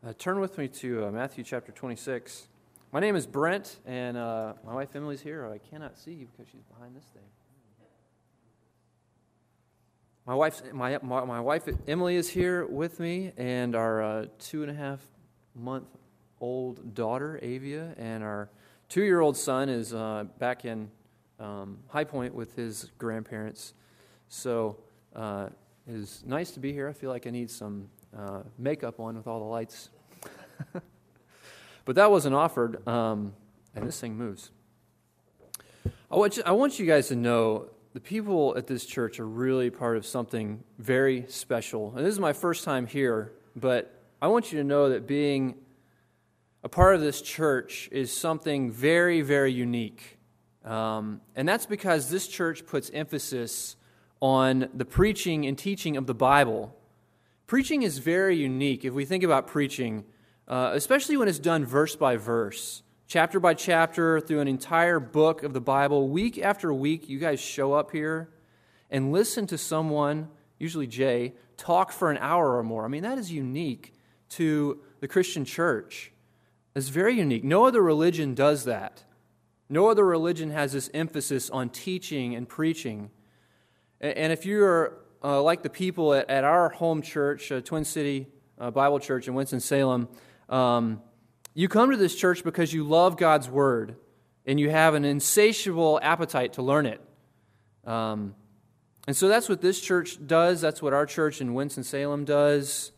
Turn with me to Matthew chapter 26. My name is Brent, and my wife Emily's here. I cannot see because she's behind this thing. My wife Emily is here with me, and our 2.5-month-old daughter Avia, and our 2-year-old son is back in High Point with his grandparents. So it is nice to be here. I feel like I need some makeup on with all the lights. But that wasn't offered, and this thing moves. I want you guys to know the people at this church are really part of something very special. And this is my first time here, but I want you to know that being a part of this church is something very, very unique. And that's because this church puts emphasis on the preaching and teaching of the Bible. Preaching is very unique if we think about preaching, especially when it's done verse by verse, chapter by chapter, through an entire book of the Bible. Week after week, you guys show up here and listen to someone, usually Jay, talk for an hour or more. I mean, that is unique to the Christian church. It's very unique. No other religion does that. No other religion has this emphasis on teaching and preaching. And if you're like the people at our home church, Twin City Bible Church in Winston-Salem, you come to this church because you love God's Word and you have an insatiable appetite to learn it. And so that's what this church does. That's what our church in Winston-Salem does.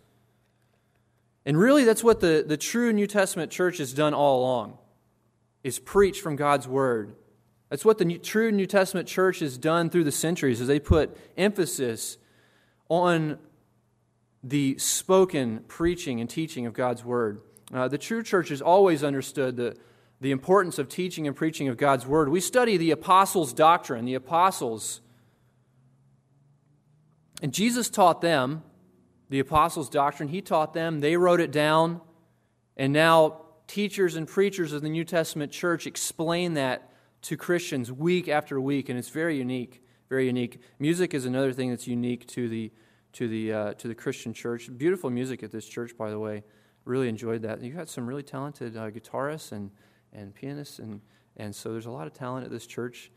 And really that's what the true New Testament church has done all along, is preach from God's Word. That's what the true New Testament church has done through the centuries, is they put emphasis on the spoken preaching and teaching of God's Word. The true church has always understood the importance of teaching and preaching of God's Word. We study the apostles' doctrine, the apostles. And Jesus taught them the apostles' doctrine. He taught them. They wrote it down. And now teachers and preachers of the New Testament church explain that to Christians week after week, and it's very unique, very unique. Music is another thing that's unique to the Christian church. Beautiful music at this church, by the way. Really enjoyed that. You got some really talented guitarists and pianists, and so there's a lot of talent at this church.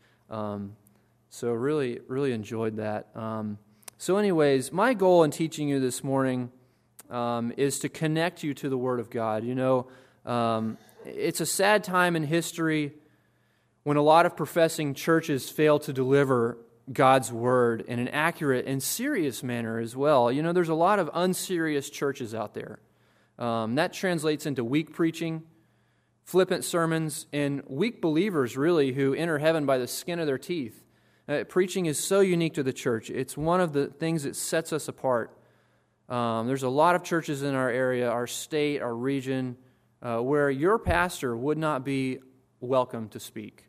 So really enjoyed that. So anyways, my goal in teaching you this morning is to connect you to the Word of God. You know, it's a sad time in history when a lot of professing churches fail to deliver God's Word in an accurate and serious manner as well. You know, there's a lot of unserious churches out there. That translates into weak preaching, flippant sermons, and weak believers, really, who enter heaven by the skin of their teeth. Preaching is so unique to the church. It's one of the things that sets us apart. There's a lot of churches in our area, our state, our region, where your pastor would not be welcome to speak.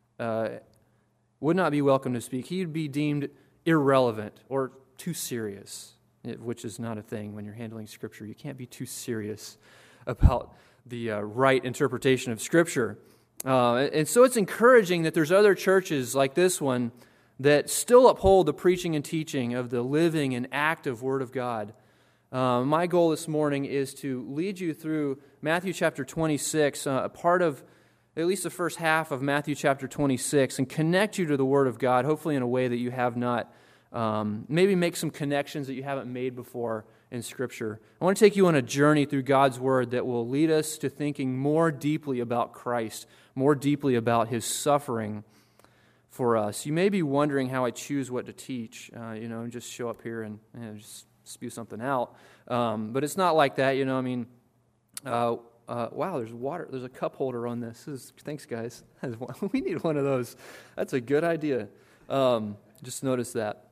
Would not be welcome to speak. He'd be deemed irrelevant or too serious, which is not a thing when you're handling Scripture. You can't be too serious about the right interpretation of Scripture. And so it's encouraging that there's other churches like this one that still uphold the preaching and teaching of the living and active Word of God. My goal this morning is to lead you through Matthew chapter 26, a part of at least the first half of Matthew chapter 26, and connect you to the Word of God, hopefully in a way that you have not, maybe make some connections that you haven't made before in Scripture. I want to take you on a journey through God's Word that will lead us to thinking more deeply about Christ, more deeply about His suffering for us. You may be wondering how I choose what to teach, and just show up here and just spew something out. But it's not like that, I mean, wow, there's water. There's a cup holder on this. Thanks, guys. We need one of those. That's a good idea. Just noticed that.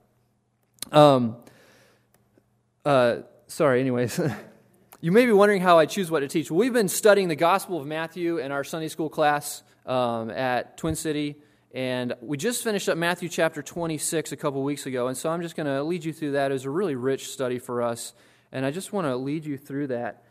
Sorry, anyways. You may be wondering how I choose what to teach. Well, we've been studying the Gospel of Matthew in our Sunday school class at Twin City, and we just finished up Matthew chapter 26 a couple weeks ago, and so I'm just going to lead you through that. It was a really rich study for us, and I just want to lead you through that.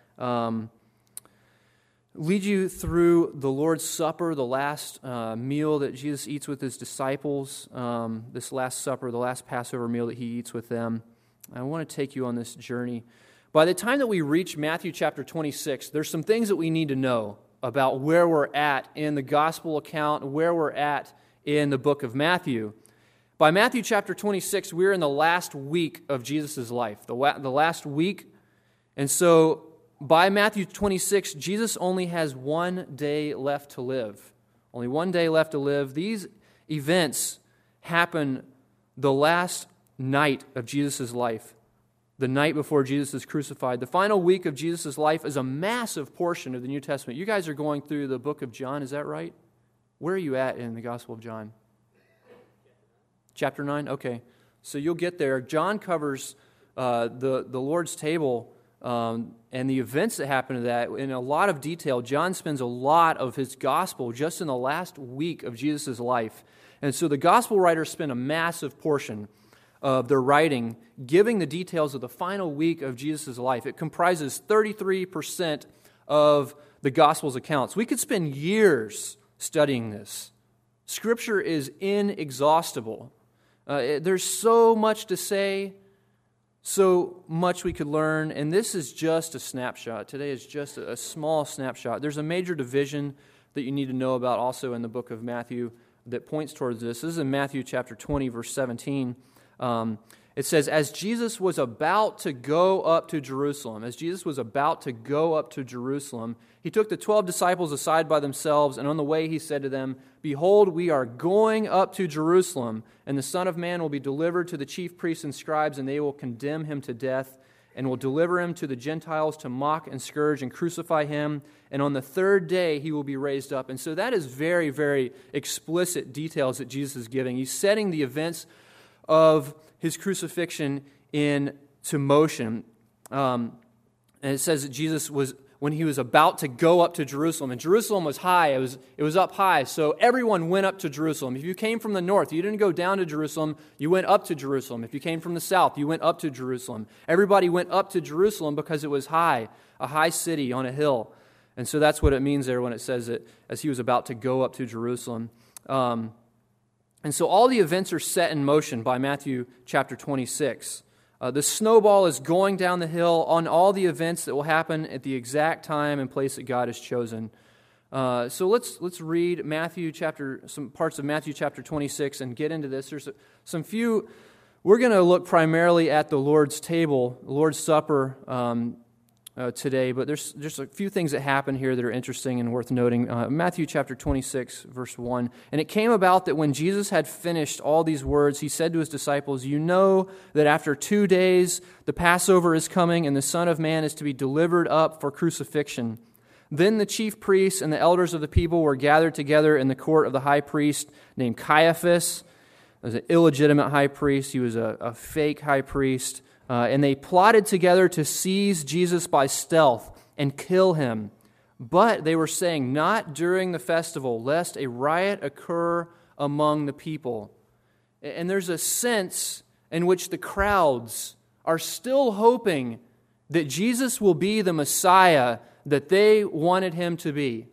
Lead you through the Lord's Supper, the last meal that Jesus eats with His disciples, this Last Supper, the last Passover meal that He eats with them. I want to take you on this journey. By the time that we reach Matthew chapter 26, there's some things that we need to know about where we're at in the gospel account, where we're at in the book of Matthew. By Matthew chapter 26, we're in the last week of Jesus' life, the last week. And so by Matthew 26, Jesus only has 1 day left to live. Only 1 day left to live. These events happen the last night of Jesus' life, the night before Jesus is crucified. The final week of Jesus' life is a massive portion of the New Testament. You guys are going through the book of John, is that right? Where are you at in the Gospel of John? Chapter 9? Okay. So you'll get there. John covers the Lord's table and the events that happen to that in a lot of detail. John spends a lot of his gospel just in the last week of Jesus' life. And so the gospel writers spend a massive portion of their writing giving the details of the final week of Jesus' life. It comprises 33% of the gospel's accounts. We could spend years studying this. Scripture is inexhaustible. There's so much to say, so much we could learn, and this is just a snapshot. Today is just a small snapshot. There's a major division that you need to know about also in the book of Matthew that points towards this. This is in Matthew chapter 20, verse 17. It says, as Jesus was about to go up to Jerusalem, he took the 12 disciples aside by themselves, and on the way he said to them, behold, we are going up to Jerusalem, and the Son of Man will be delivered to the chief priests and scribes, and they will condemn him to death, and will deliver him to the Gentiles to mock and scourge and crucify him, and on the third day he will be raised up. And so that is very, very explicit details that Jesus is giving. He's setting the events of his crucifixion into motion. And it says that Jesus was, when he was about to go up to Jerusalem, and Jerusalem was high, it was up high, so everyone went up to Jerusalem. If you came from the north, you didn't go down to Jerusalem, you went up to Jerusalem. If you came from the south, you went up to Jerusalem. Everybody went up to Jerusalem because it was high, a high city on a hill. And so that's what it means there when it says that as he was about to go up to Jerusalem. And so all the events are set in motion by Matthew chapter 26. The snowball is going down the hill on all the events that will happen at the exact time and place that God has chosen. So let's read some parts of Matthew chapter 26 and get into this. There's we're going to look primarily at the Lord's table, the Lord's Supper today, but there's just a few things that happen here that are interesting and worth noting. Matthew chapter 26, verse 1. And it came about that when Jesus had finished all these words, he said to his disciples, you know that after 2 days the Passover is coming, and the Son of Man is to be delivered up for crucifixion. Then the chief priests and the elders of the people were gathered together in the court of the high priest named Caiaphas. He was an illegitimate high priest. He was a fake high priest. And they plotted together to seize Jesus by stealth and kill him. But they were saying, not during the festival, lest a riot occur among the people. And there's a sense in which the crowds are still hoping that Jesus will be the Messiah that they wanted him to be.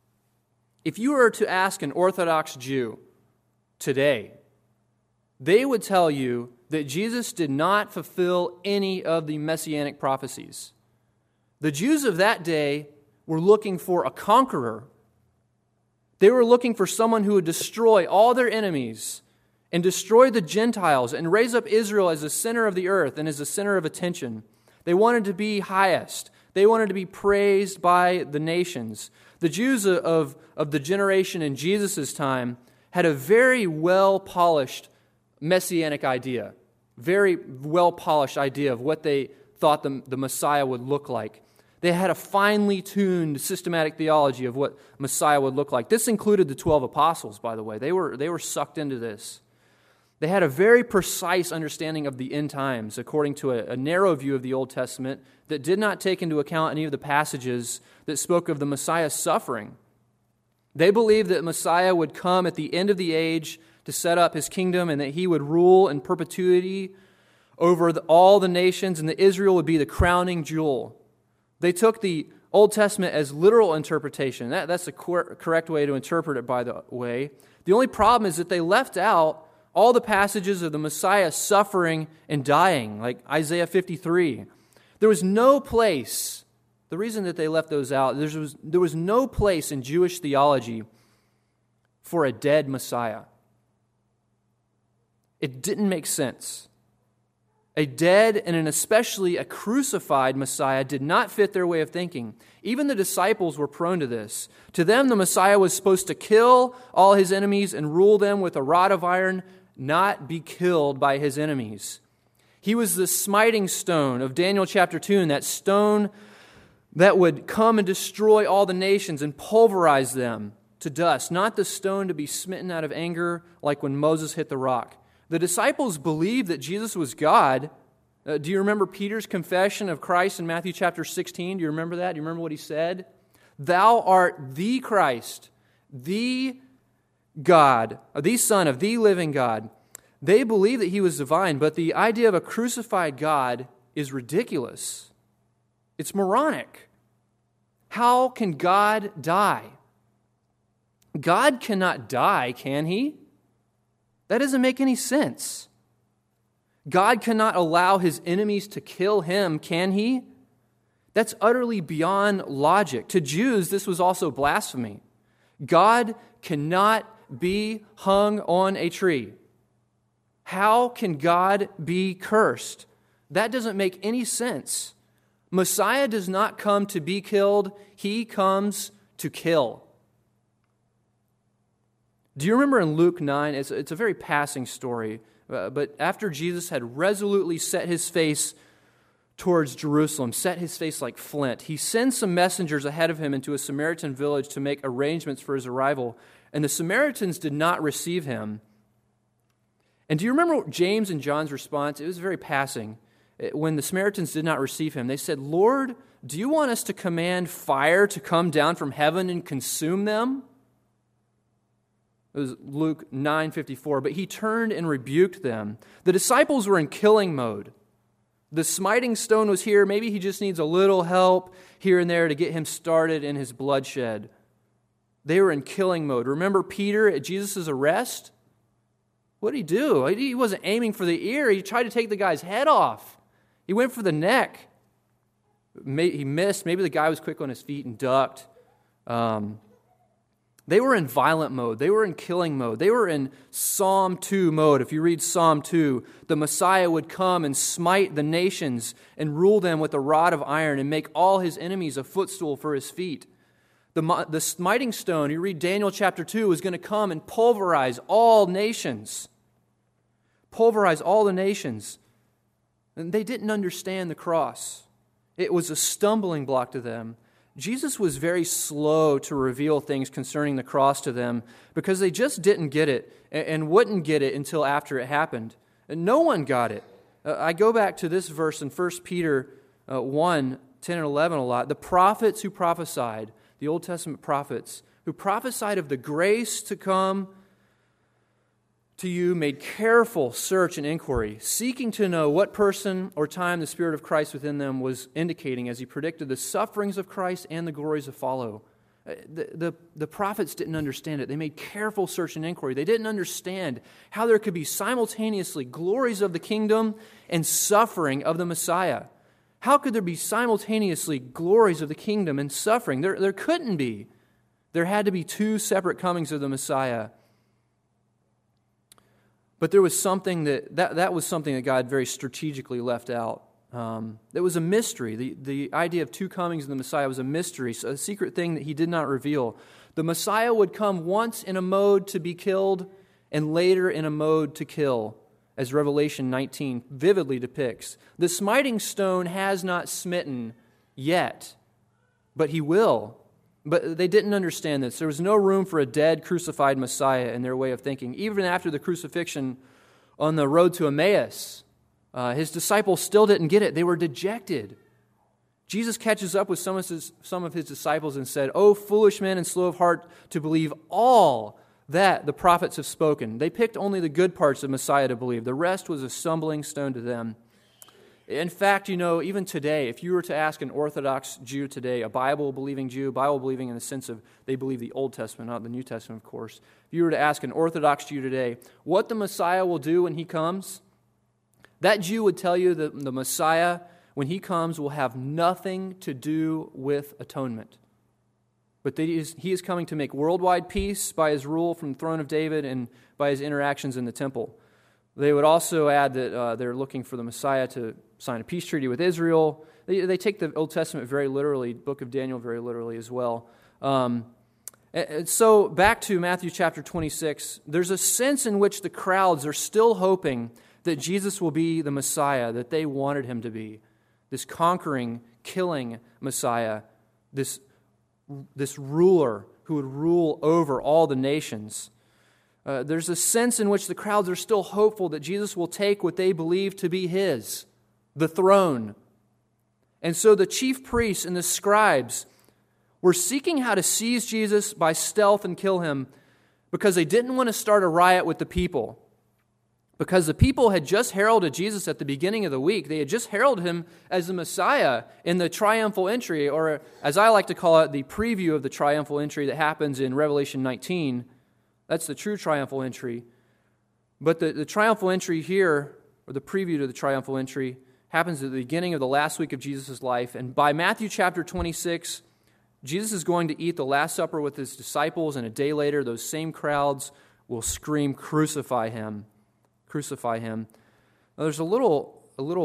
If you were to ask an Orthodox Jew today, they would tell you that Jesus did not fulfill any of the messianic prophecies. The Jews of that day were looking for a conqueror. They were looking for someone who would destroy all their enemies and destroy the Gentiles and raise up Israel as the center of the earth and as the center of attention. They wanted to be highest. They wanted to be praised by the nations. The Jews of the generation in Jesus' time had a very well-polished messianic idea, very well-polished idea of what they thought the Messiah would look like. They had a finely tuned systematic theology of what Messiah would look like. This included the 12 apostles, by the way. They were sucked into this. They had a very precise understanding of the end times, according to a narrow view of the Old Testament that did not take into account any of the passages that spoke of the Messiah's suffering. They believed that Messiah would come at the end of the age to set up his kingdom and that he would rule in perpetuity over all the nations and that Israel would be the crowning jewel. They took the Old Testament as literal interpretation. That's the correct way to interpret it, by the way. The only problem is that they left out all the passages of the Messiah suffering and dying, like Isaiah 53. There was no place, the reason that they left those out, there was no place in Jewish theology for a dead Messiah. It didn't make sense. A dead and especially a crucified Messiah did not fit their way of thinking. Even the disciples were prone to this. To them, the Messiah was supposed to kill all his enemies and rule them with a rod of iron, not be killed by his enemies. He was the smiting stone of Daniel chapter 2, and that stone that would come and destroy all the nations and pulverize them to dust, not the stone to be smitten out of anger like when Moses hit the rock. The disciples believed that Jesus was God. Do you remember Peter's confession of Christ in Matthew chapter 16? Do you remember that? Do you remember what he said? Thou art the Christ, the God, the Son of the living God. They believed that he was divine, but the idea of a crucified God is ridiculous. It's moronic. How can God die? God cannot die, can he? That doesn't make any sense. God cannot allow his enemies to kill him, can he? That's utterly beyond logic. To Jews, this was also blasphemy. God cannot be hung on a tree. How can God be cursed? That doesn't make any sense. Messiah does not come to be killed. He comes to kill. Do you remember in Luke 9, it's a very passing story, but after Jesus had resolutely set his face towards Jerusalem, set his face like flint, he sends some messengers ahead of him into a Samaritan village to make arrangements for his arrival, and the Samaritans did not receive him. And do you remember James and John's response? It was very passing. When the Samaritans did not receive him, they said, "Lord, do you want us to command fire to come down from heaven and consume them?" It was Luke 9:54. But he turned and rebuked them. The disciples were in killing mode. The smiting stone was here. Maybe he just needs a little help here and there to get him started in his bloodshed. They were in killing mode. Remember Peter at Jesus' arrest? What did he do? He wasn't aiming for the ear. He tried to take the guy's head off. He went for the neck. He missed. Maybe the guy was quick on his feet and ducked. They were in violent mode. They were in killing mode. They were in Psalm 2 mode. If you read Psalm 2, the Messiah would come and smite the nations and rule them with a rod of iron and make all his enemies a footstool for his feet. The smiting stone, you read Daniel chapter 2, is going to come and pulverize all nations. Pulverize all the nations. And they didn't understand the cross. It was a stumbling block to them. Jesus was very slow to reveal things concerning the cross to them because they just didn't get it and wouldn't get it until after it happened. And no one got it. I go back to this verse in 1 Peter 1, 10 and 11 a lot. The prophets who prophesied, the Old Testament prophets, who prophesied of the grace to come to you, made careful search and inquiry, seeking to know what person or time the Spirit of Christ within them was indicating as he predicted the sufferings of Christ and the glories to follow. The prophets didn't understand it. They made careful search and inquiry. They didn't understand how there could be simultaneously glories of the kingdom and suffering of the Messiah. How could there be simultaneously glories of the kingdom and suffering? There couldn't be. There had to be two separate comings of the Messiah. But there was something that was something that God very strategically left out. It was a mystery. The idea of two comings of the Messiah was a mystery, so a secret thing that he did not reveal. The Messiah would come once in a mode to be killed and later in a mode to kill, as Revelation 19 vividly depicts. The smiting stone has not smitten yet, but he will. But they didn't understand this. There was no room for a dead, crucified Messiah in their way of thinking. Even after the crucifixion on the road to Emmaus, his disciples still didn't get it. They were dejected. Jesus catches up with some of his disciples and said, "O foolish men and slow of heart to believe all that the prophets have spoken." They picked only the good parts of Messiah to believe. The rest was a stumbling stone to them. In fact, even today, if you were to ask an Orthodox Jew today, a Bible-believing Jew, Bible-believing in the sense of they believe the Old Testament, not the New Testament, of course. If you were to ask an Orthodox Jew today what the Messiah will do when he comes, that Jew would tell you that the Messiah when he comes, will have nothing to do with atonement. But he is coming to make worldwide peace by his rule from the throne of David and by his interactions in the temple. They would also add that they're looking for the Messiah to sign a peace treaty with Israel. They take the Old Testament very literally, book of Daniel very literally as well. So back to Matthew chapter 26, there's a sense in which the crowds are still hoping that Jesus will be the Messiah that they wanted him to be. This conquering, killing Messiah, this ruler who would rule over all the nations. There's a sense in which the crowds are still hopeful that Jesus will take what they believe to be his, the throne. And so the chief priests and the scribes were seeking how to seize Jesus by stealth and kill him because they didn't want to start a riot with the people. Because the people had just heralded Jesus at the beginning of the week. They had just heralded him as the Messiah in the triumphal entry, or as I like to call it, the preview of the triumphal entry that happens in Revelation 19. That's the true triumphal entry. But the triumphal entry here, or the preview to the triumphal entry, happens at the beginning of the last week of Jesus' life. And by Matthew chapter 26, Jesus is going to eat the Last Supper with his disciples, and a day later, those same crowds will scream, "Crucify him! Crucify him!" Now, there's a little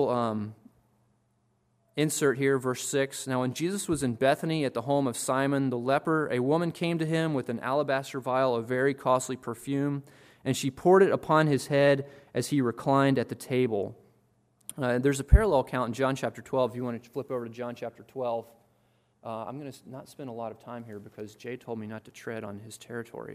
insert here, verse 6. Now, when Jesus was in Bethany at the home of Simon the leper, a woman came to him with an alabaster vial of very costly perfume, and she poured it upon his head as he reclined at the table. There's a parallel account in John chapter 12. If you want to flip over to John chapter 12. I'm going to not spend a lot of time here because Jay told me not to tread on his territory.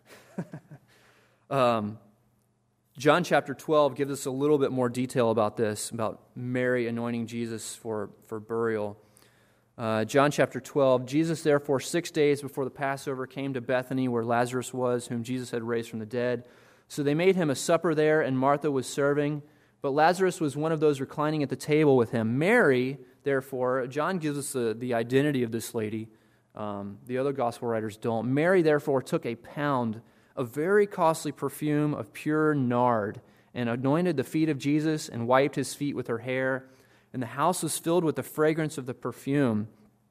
John chapter 12 gives us a little bit more detail about this, about Mary anointing Jesus for burial. John chapter 12, Jesus therefore 6 days before the Passover came to Bethany where Lazarus was, whom Jesus had raised from the dead. So they made him a supper there, and Martha was serving. But Lazarus was one of those reclining at the table with him. Mary, therefore, John gives us the identity of this lady. The other gospel writers don't. Mary, therefore, took a pound of very costly perfume of pure nard and anointed the feet of Jesus and wiped his feet with her hair. And the house was filled with the fragrance of the perfume.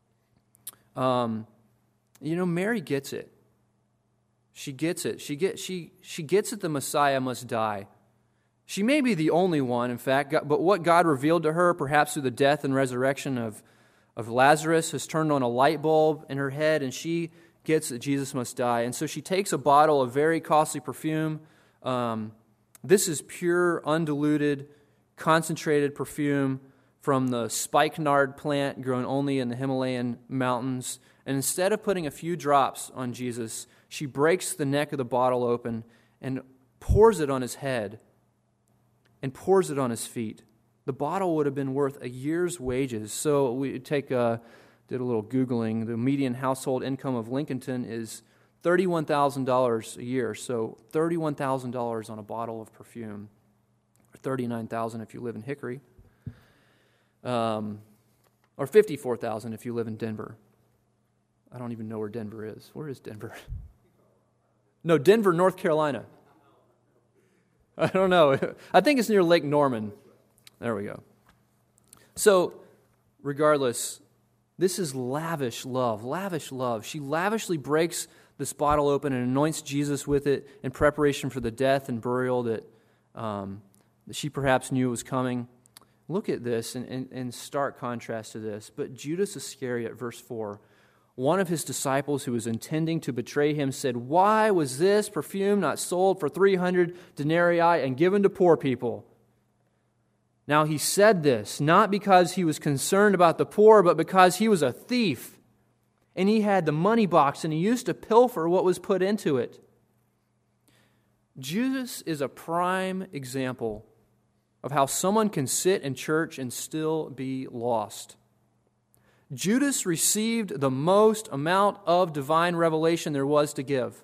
Mary gets it. She gets it. She gets it the Messiah must die. She may be the only one, in fact, but what God revealed to her, perhaps through the death and resurrection of Lazarus, has turned on a light bulb in her head, and she gets that Jesus must die. And so she takes a bottle of very costly perfume. This is pure, undiluted, concentrated perfume from the spikenard plant grown only in the Himalayan mountains. And instead of putting a few drops on Jesus, she breaks the neck of the bottle open and pours it on his head and pours it on his feet. The bottle would have been worth a year's wages. So we did a little Googling. The median household income of Lincolnton is $31,000 a year. So $31,000 on a bottle of perfume, or $39,000 if you live in Hickory, or $54,000 if you live in Denver. I don't even know where Denver is. Where is Denver? No, Denver, North Carolina. I don't know. I think it's near Lake Norman. There we go. So, regardless, this is lavish love. Lavish love. She lavishly breaks this bottle open and anoints Jesus with it in preparation for the death and burial that she perhaps knew was coming. Look at this in stark contrast to this. But Judas Iscariot, verse 4, one of his disciples who was intending to betray him said, "Why was this perfume not sold for 300 denarii and given to poor people?" Now he said this not because he was concerned about the poor, but because he was a thief. And he had the money box and he used to pilfer what was put into it. Judas is a prime example of how someone can sit in church and still be lost. Judas received the most amount of divine revelation there was to give.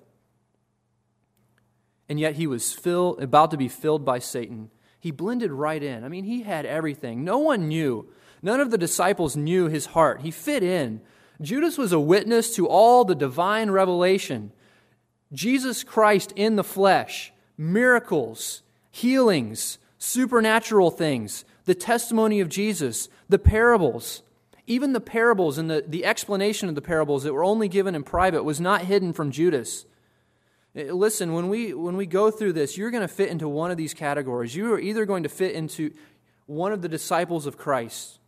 And yet he was about to be filled by Satan. He blended right in. I mean, he had everything. No one knew. None of the disciples knew his heart. He fit in. Judas was a witness to all the divine revelation. Jesus Christ in the flesh, miracles, healings, supernatural things, the testimony of Jesus, the parables. Even the parables and the explanation of the parables that were only given in private was not hidden from Judas. Listen, when we go through this, you're going to fit into one of these categories. You are either going to fit into one of the disciples of Christ,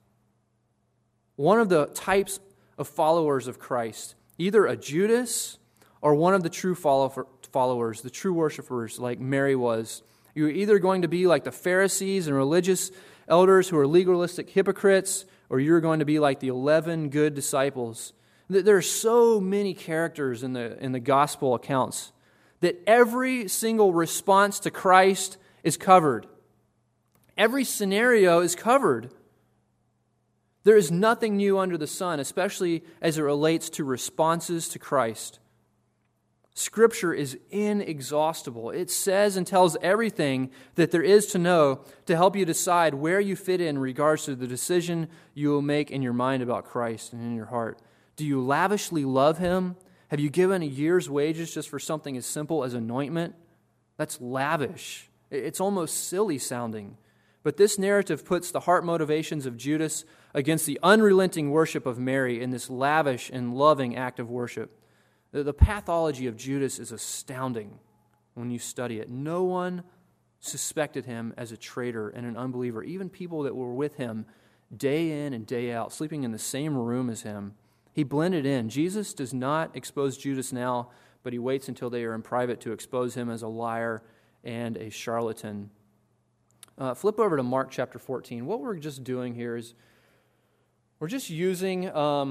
one of the types of followers of Christ, either a Judas or one of the true followers, the true worshipers like Mary was. You're either going to be like the Pharisees and religious elders who are legalistic hypocrites, or you're going to be like the 11 good disciples. There are so many characters in the gospel accounts that every single response to Christ is covered. Every scenario is covered. There is nothing new under the sun, especially as it relates to responses to Christ. Scripture is inexhaustible. It says and tells everything that there is to know to help you decide where you fit in regards to the decision you will make in your mind about Christ and in your heart. Do you lavishly love Him? Have you given a year's wages just for something as simple as anointment? That's lavish. It's almost silly sounding. But this narrative puts the heart motivations of Judas against the unrelenting worship of Mary in this lavish and loving act of worship. The pathology of Judas is astounding when you study it. No one suspected him as a traitor and an unbeliever, even people that were with him day in and day out, sleeping in the same room as him. He blended in. Jesus does not expose Judas now, but he waits until they are in private to expose him as a liar and a charlatan. Flip over to Mark chapter 14. What we're just doing here is we're just using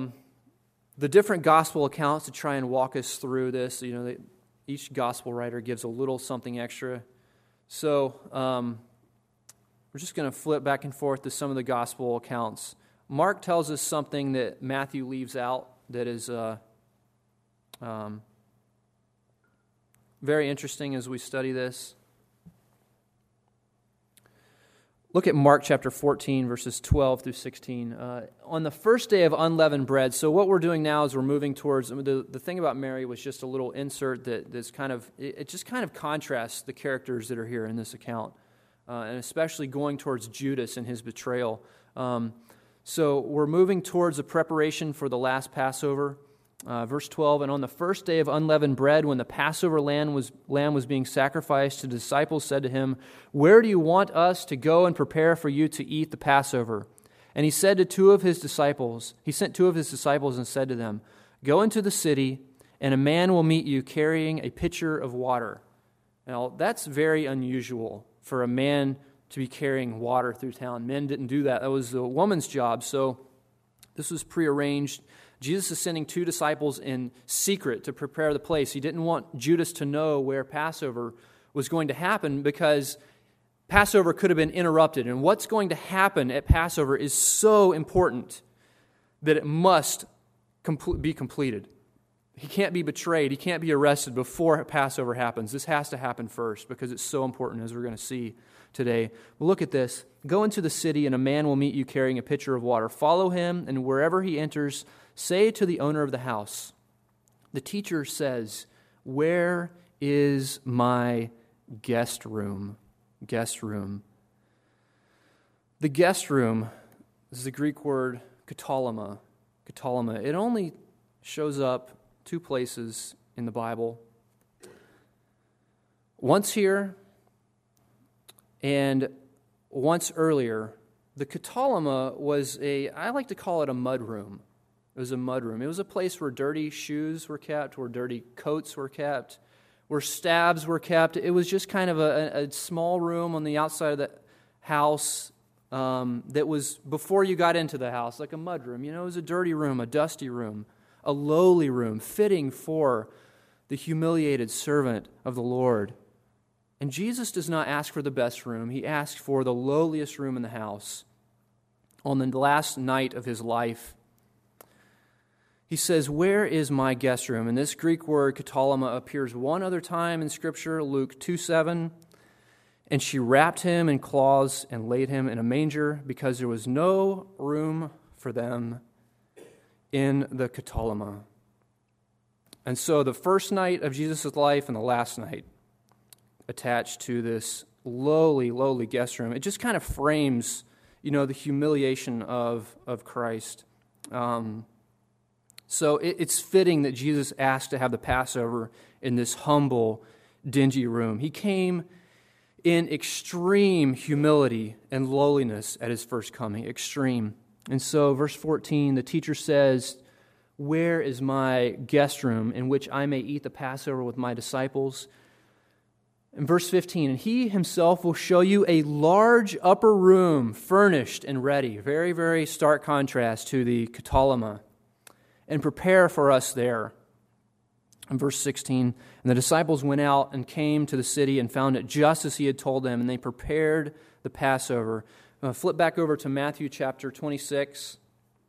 the different gospel accounts to try and walk us through this. Each gospel writer gives a little something extra. So we're just going to flip back and forth to some of the gospel accounts. Mark tells us something that Matthew leaves out that is very interesting as we study this. Look at Mark chapter 14, verses 12 through 16. On the first day of unleavened bread, so what we're doing now is we're moving towards, the thing about Mary was just a little insert that's it just kind of contrasts the characters that are here in this account, and especially going towards Judas and his betrayal. So we're moving towards the preparation for the last Passover. Verse 12, and on the first day of unleavened bread, when the Passover lamb was being sacrificed, the disciples said to him, "Where do you want us to go and prepare for you to eat the Passover?" And he sent two of his disciples and said to them, "Go into the city, and a man will meet you carrying a pitcher of water." Now, that's very unusual for a man to be carrying water through town. Men didn't do that. That was the woman's job, so this was prearranged. Jesus is sending two disciples in secret to prepare the place. He didn't want Judas to know where Passover was going to happen because Passover could have been interrupted. And what's going to happen at Passover is so important that it must be completed. He can't be betrayed. He can't be arrested before Passover happens. This has to happen first because it's so important, as we're going to see today. Well, look at this. Go into the city, and a man will meet you carrying a pitcher of water. Follow him, and wherever he enters, say to the owner of the house, the teacher says, "Where is my guest room?" Guest room. The guest room is the Greek word katalama. Katalama. It only shows up two places in the Bible. Once here and once earlier. The katalama was I like to call it a mud room. It was a mud room. It was a place where dirty shoes were kept, where dirty coats were kept, where stabs were kept. It was just kind of a small room on the outside of the house that was before you got into the house, like a mud room. It was a dirty room, a dusty room, a lowly room, fitting for the humiliated servant of the Lord. And Jesus does not ask for the best room. He asks for the lowliest room in the house. On the last night of his life, he says, "Where is my guest room?" And this Greek word, katalama, appears one other time in Scripture, Luke 2:7. "And she wrapped him in cloths and laid him in a manger because there was no room for them in the katalama." And so the first night of Jesus' life and the last night attached to this lowly guest room. It just kind of frames, the humiliation of Christ. So it's fitting that Jesus asked to have the Passover in this humble, dingy room. He came in extreme humility and lowliness at his first coming, extreme. And so, verse 14, the teacher says, "Where is my guest room in which I may eat the Passover with my disciples?" In verse 15, "And he himself will show you a large upper room, furnished and ready." Very, very stark contrast to the katalama. "And prepare for us there." In verse 16, "And the disciples went out and came to the city and found it just as he had told them, and they prepared the Passover." Flip back over to Matthew chapter 26.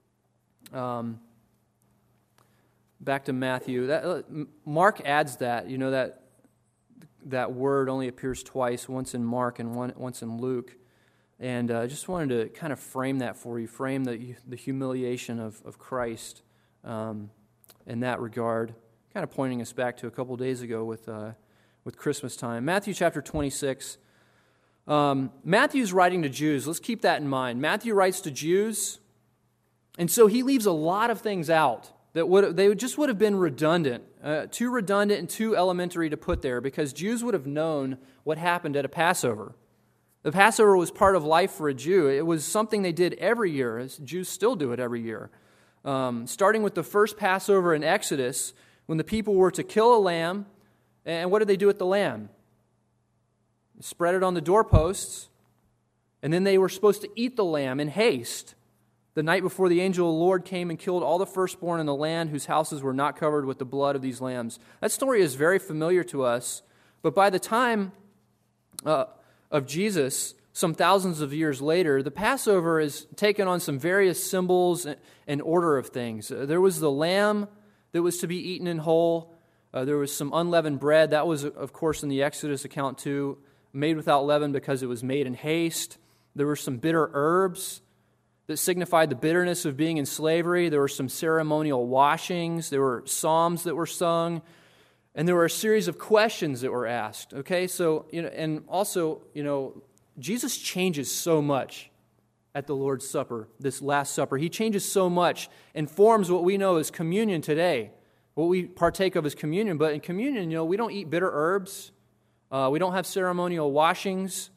Back to Matthew. Mark adds that, that word only appears twice, once in Mark and once in Luke. And I just wanted to kind of frame that for you, frame the humiliation of Christ in that regard, kind of pointing us back to a couple days ago with Christmas time. Matthew chapter 26. Matthew's writing to Jews. Let's keep that in mind. Matthew writes to Jews, and so he leaves a lot of things out that would have been redundant, too redundant and too elementary to put there, because Jews would have known what happened at a Passover. The Passover was part of life for a Jew. It was something they did every year, as Jews still do it every year. Starting with the first Passover in Exodus, when the people were to kill a lamb, and what did they do with the lamb? Spread it on the doorposts, and then they were supposed to eat the lamb in haste. The night before the angel of the Lord came and killed all the firstborn in the land whose houses were not covered with the blood of these lambs. That story is very familiar to us, but by the time of Jesus, some thousands of years later, the Passover is taken on some various symbols and order of things. There was the lamb that was to be eaten in whole. There was some unleavened bread. That was, of course, in the Exodus account too, made without leaven because it was made in haste. There were some bitter herbs that signified the bitterness of being in slavery. There were some ceremonial washings. There were psalms that were sung. And there were a series of questions that were asked. Okay, so, and also, Jesus changes so much at the Lord's Supper, this Last Supper. He changes so much and forms what we know as communion today. What we partake of as communion. But in communion, we don't eat bitter herbs. We don't have ceremonial washings.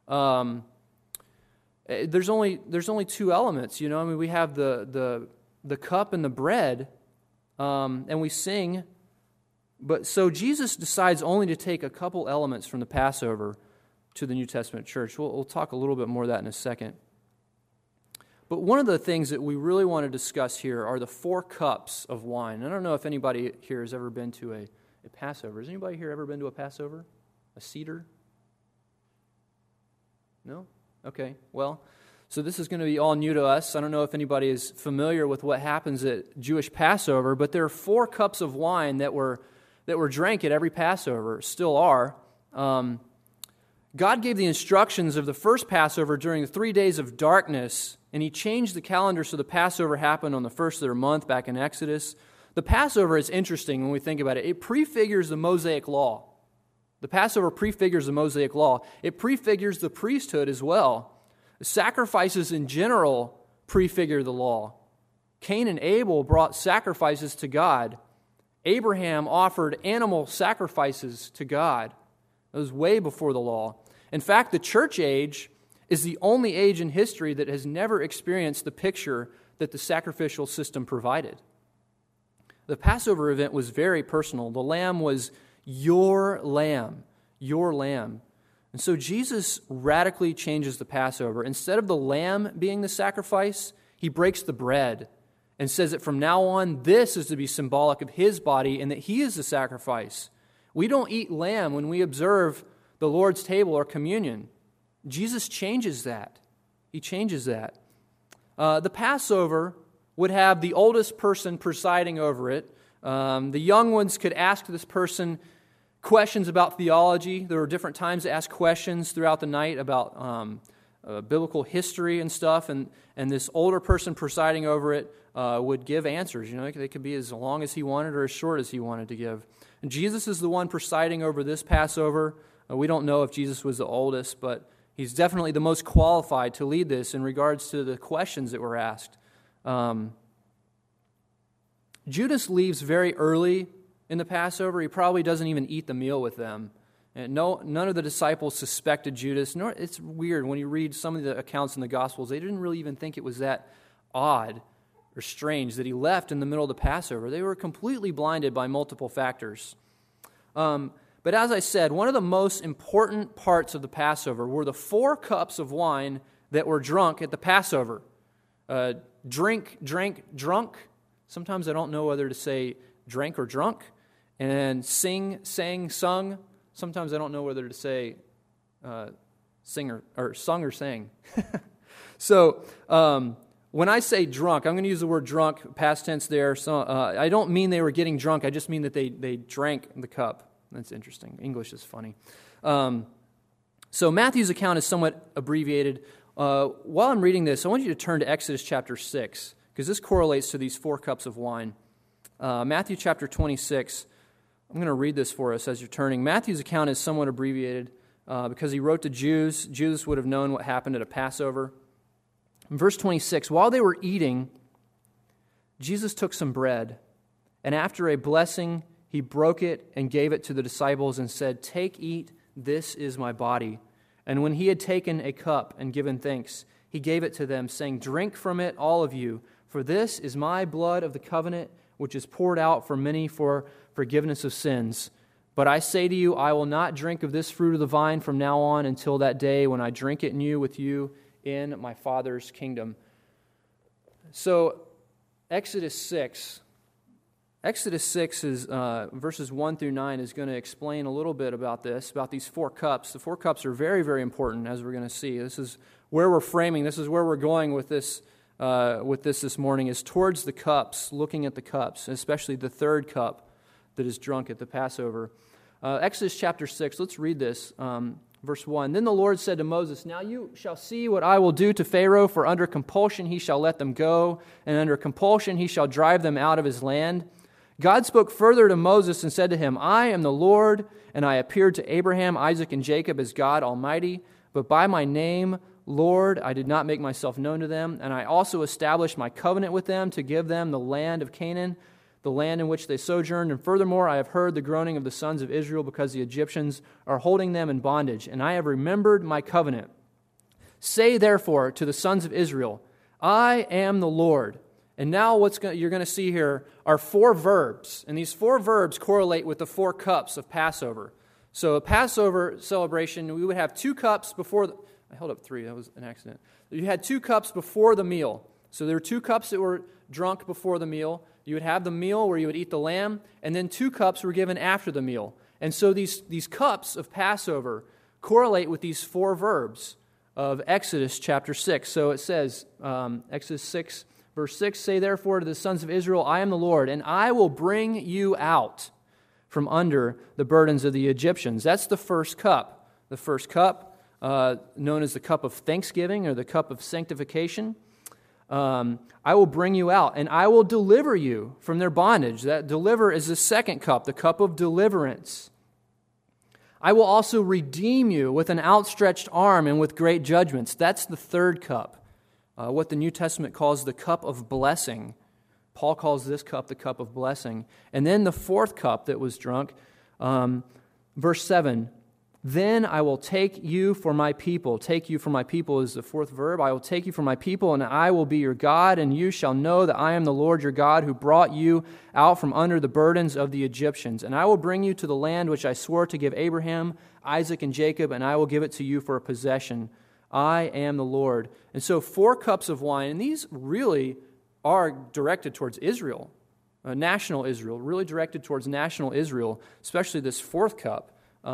There's only two elements, we have the cup and the bread, and we sing. But so Jesus decides only to take a couple elements from the Passover to the New Testament church. We'll talk a little bit more of that in a second. But one of the things that we really want to discuss here are the 4 cups of wine. I don't know if anybody here has ever been to a Passover. Has anybody here ever been to a Passover? A Seder? No? Okay, well, so this is going to be all new to us. I don't know if anybody is familiar with what happens at Jewish Passover, but there are 4 cups of wine that were drank at every Passover, still are. God gave the instructions of the first Passover during the 3 days of darkness, and He changed the calendar so the Passover happened on the first of their month back in Exodus. The Passover is interesting when we think about it. It prefigures the Mosaic Law. The Passover prefigures the Mosaic Law. It prefigures the priesthood as well. Sacrifices in general prefigure the law. Cain and Abel brought sacrifices to God. Abraham offered animal sacrifices to God. It was way before the law. In fact, the church age is the only age in history that has never experienced the picture that the sacrificial system provided. The Passover event was very personal. The lamb was your lamb, your lamb. And so Jesus radically changes the Passover. Instead of the lamb being the sacrifice, He breaks the bread and says that from now on, this is to be symbolic of His body and that He is the sacrifice. We don't eat lamb when we observe the Lord's table or communion. Jesus changes that. He changes that. The Passover would have the oldest person presiding over it. The young ones could ask this person questions about theology. There were different times to ask questions throughout the night about biblical history and stuff, and this older person presiding over it would give answers. They could be as long as he wanted or as short as he wanted to give. And Jesus is the one presiding over this Passover. We don't know if Jesus was the oldest, but He's definitely the most qualified to lead this in regards to the questions that were asked. Judas leaves very early in the Passover. He probably doesn't even eat the meal with them. And none of the disciples suspected Judas. Nor, it's weird when you read some of the accounts in the Gospels, they didn't really even think it was that odd or strange that he left in the middle of the Passover. They were completely blinded by multiple factors. But as I said, one of the most important parts of the Passover were the 4 cups of wine that were drunk at the Passover. Drink, drank, drunk. Sometimes I don't know whether to say drank or drunk. And sing, sang, sung. Sometimes I don't know whether to say sing or sung or sang. So when I say drunk, I'm going to use the word drunk, past tense there. So I don't mean they were getting drunk. I just mean that they drank the cup. That's interesting. English is funny. So Matthew's account is somewhat abbreviated. While I'm reading this, I want you to turn to Exodus chapter 6, because this correlates to these 4 cups of wine. Matthew chapter 26, I'm going to read this for us as you're turning. Matthew's account is somewhat abbreviated because he wrote to Jews. Jews would have known what happened at a Passover. In verse 26, while they were eating, Jesus took some bread, and after a blessing, he broke it and gave it to the disciples and said, "Take, eat, this is my body." And when he had taken a cup and given thanks, he gave it to them, saying, "Drink from it, all of you, for this is my blood of the covenant, which is poured out for many for forgiveness of sins. But I say to you, I will not drink of this fruit of the vine from now on until that day when I drink it new with you in my Father's kingdom." So, Exodus 6 is, verses 1 through 9 is going to explain a little bit about this, about these 4 cups. The 4 cups are very, very important, as we're going to see. This is where we're framing, this is where we're going with this morning, is towards the cups, looking at the cups, especially the 3rd cup that is drunk at the Passover. Exodus chapter 6, let's read this. Verse 1, "Then the Lord said to Moses, 'Now you shall see what I will do to Pharaoh, for under compulsion he shall let them go, and under compulsion he shall drive them out of his land.' God spoke further to Moses and said to him, 'I am the Lord, and I appeared to Abraham, Isaac, and Jacob as God Almighty, but by my name, Lord, I did not make myself known to them, and I also established my covenant with them to give them the land of Canaan, the land in which they sojourned. And furthermore, I have heard the groaning of the sons of Israel because the Egyptians are holding them in bondage, and I have remembered my covenant. Say therefore to the sons of Israel, I am the Lord.'" And now you're going to see here are 4 verbs, and these 4 verbs correlate with the 4 cups of Passover. So a Passover celebration, we would have 2 cups before I held up 3, that was an accident. You had 2 cups before the meal. So there were 2 cups that were drunk before the meal. You would have the meal where you would eat the lamb, and then 2 cups were given after the meal. And so these cups of Passover correlate with these 4 verbs of Exodus chapter 6. So it says, Exodus 6, verse 6, "Say therefore to the sons of Israel, I am the Lord, and I will bring you out from under the burdens of the Egyptians." That's the first cup. The first cup, known as the cup of thanksgiving or the cup of sanctification. "I will bring you out, and I will deliver you from their bondage." That deliver is the second cup, the cup of deliverance. "I will also redeem you with an outstretched arm and with great judgments." That's the 3rd cup, what the New Testament calls the cup of blessing. Paul calls this cup the cup of blessing. And then the 4th cup that was drunk, verse 7, "Then I will take you for my people." Take you for my people is the 4th verb. "I will take you for my people, and I will be your God, and you shall know that I am the Lord your God who brought you out from under the burdens of the Egyptians. And I will bring you to the land which I swore to give Abraham, Isaac, and Jacob, and I will give it to you for a possession. I am the Lord." And so 4 cups of wine, and these really are directed towards Israel, national Israel, really directed towards national Israel, especially this 4th cup.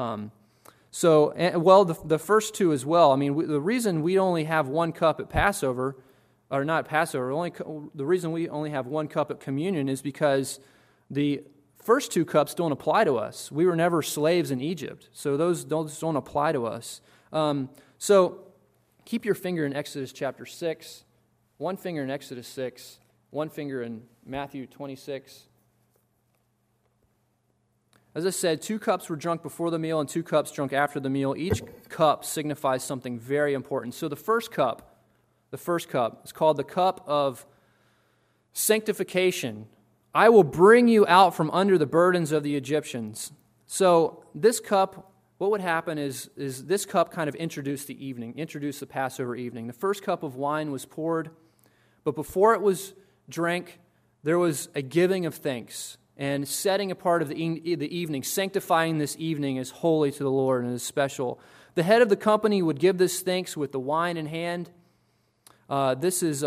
The first 2 as well. I mean, the reason we only have 1 cup at Passover, or not Passover, the reason we only have 1 cup at communion is because the first 2 cups don't apply to us. We were never slaves in Egypt, so those don't apply to us. So keep your finger in Exodus chapter 6, 1 finger in Exodus 6, 1 finger in Matthew 26. As I said, 2 cups were drunk before the meal and 2 cups drunk after the meal. Each cup signifies something very important. So the first cup is called the cup of sanctification. I will bring you out from under the burdens of the Egyptians. So this cup, what would happen is this cup kind of introduced the Passover evening. The first cup of wine was poured, but before it was drank, there was a giving of thanks and setting apart of the evening, sanctifying this evening as holy to the Lord and as special. The head of the company would give this thanks with the wine in hand. This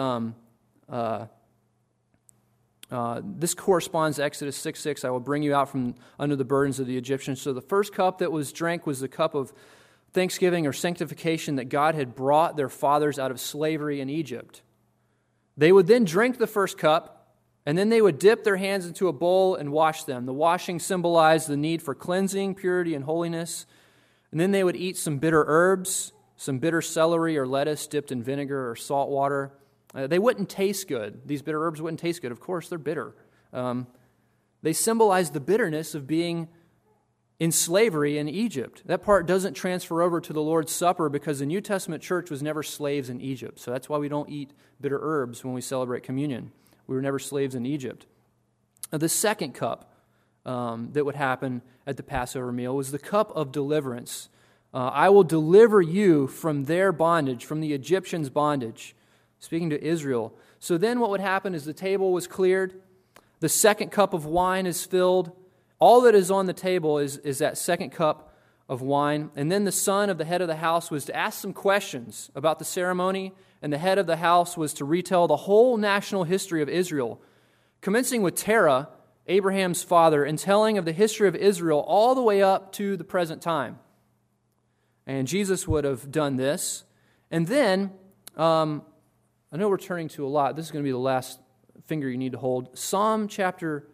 corresponds to Exodus 6:6. I will bring you out from under the burdens of the Egyptians. So the first cup that was drank was the cup of thanksgiving or sanctification that God had brought their fathers out of slavery in Egypt. They would then drink the first cup, and then they would dip their hands into a bowl and wash them. The washing symbolized the need for cleansing, purity, and holiness. And then they would eat some bitter herbs, some bitter celery or lettuce dipped in vinegar or salt water. They wouldn't taste good. These bitter herbs wouldn't taste good. Of course, they're bitter. They symbolize the bitterness of being in slavery in Egypt. That part doesn't transfer over to the Lord's Supper because the New Testament church was never slaves in Egypt. So that's why we don't eat bitter herbs when we celebrate communion. We were never slaves in Egypt. The second cup that would happen at the Passover meal was the cup of deliverance. I will deliver you from their bondage, from the Egyptians' bondage. Speaking to Israel. So then what would happen is the table was cleared. The second cup of wine is filled. All that is on the table is that second cup of wine. And then the son of the head of the house was to ask some questions about the ceremony. And the head of the house was to retell the whole national history of Israel, commencing with Terah, Abraham's father, and telling of the history of Israel all the way up to the present time. And Jesus would have done this. And then, I know we're turning to a lot. This is going to be the last finger you need to hold. Psalm chapter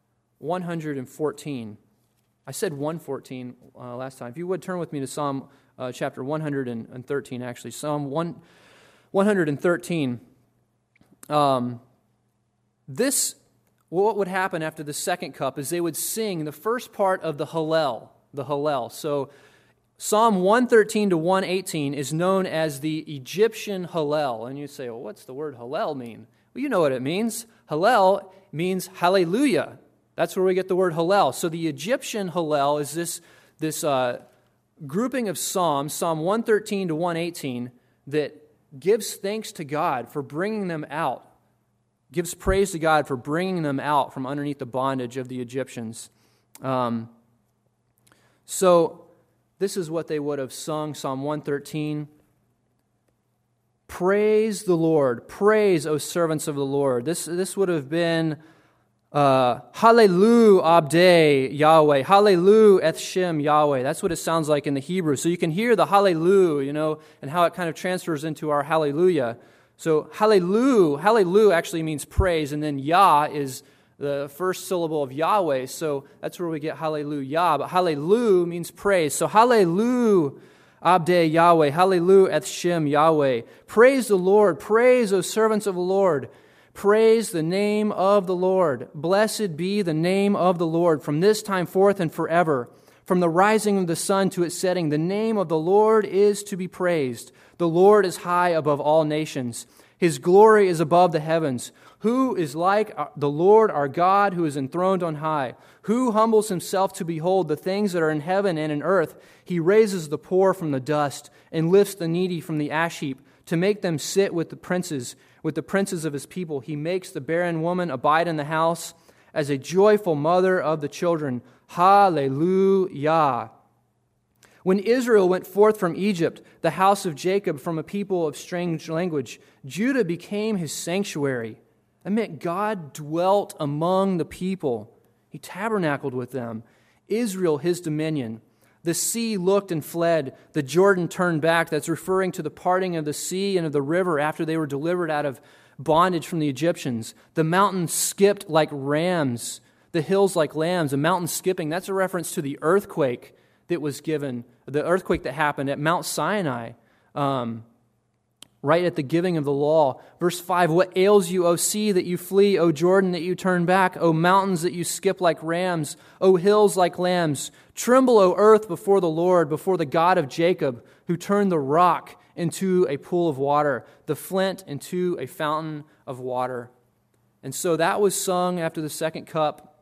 114. I said 114 last time. If you would turn with me to Psalm chapter 113, actually. Psalm 113. What would happen after the second cup is they would sing the first part of the Hallel. So Psalm 113 to 118 is known as the Egyptian Hallel. And you say, well, what's the word Hallel mean? Well, you know what it means. Hallel means hallelujah. That's where we get the word Hallel. So the Egyptian Hallel is this grouping of Psalms, Psalm 113 to 118, that gives thanks to God for bringing them out, gives praise to God for bringing them out from underneath the bondage of the Egyptians. So this is what they would have sung, Psalm 113. Praise the Lord. Praise, O servants of the Lord. This would have been Hallelu Abdei Yahweh. Hallelu Ethshem Yahweh. That's what it sounds like in the Hebrew. So you can hear the Hallelu, and how it kind of transfers into our Hallelujah. So Hallelu actually means praise, and then Yah is the first syllable of Yahweh. So that's where we get Hallelujah. But Hallelu means praise. So Hallelu Abdei Yahweh. Hallelu Ethshem Yahweh. Praise the Lord. Praise, O servants of the Lord. Praise the name of the Lord. Blessed be the name of the Lord from this time forth and forever. From the rising of the sun to its setting, the name of the Lord is to be praised. The Lord is high above all nations. His glory is above the heavens. Who is like the Lord our God, who is enthroned on high? Who humbles himself to behold the things that are in heaven and in earth? He raises the poor from the dust and lifts the needy from the ash heap to make them sit with the princes of his people. He makes the barren woman abide in the house as a joyful mother of the children. Hallelujah. When Israel went forth from Egypt, the house of Jacob from a people of strange language, Judah became his sanctuary. That meant God dwelt among the people. He tabernacled with them. Israel, his dominion. The sea looked and fled. The Jordan turned back. That's referring to the parting of the sea and of the river after they were delivered out of bondage from the Egyptians. The mountains skipped like rams, the hills like lambs. A mountain skipping, that's a reference to the earthquake that was given, the earthquake that happened at Mount Sinai. right at the giving of the law. Verse 5, what ails you, O sea, that you flee, O Jordan, that you turn back, O mountains, that you skip like rams, O hills like lambs? Tremble, O earth, before the Lord, before the God of Jacob, who turned the rock into a pool of water, the flint into a fountain of water. And so that was sung after the second cup.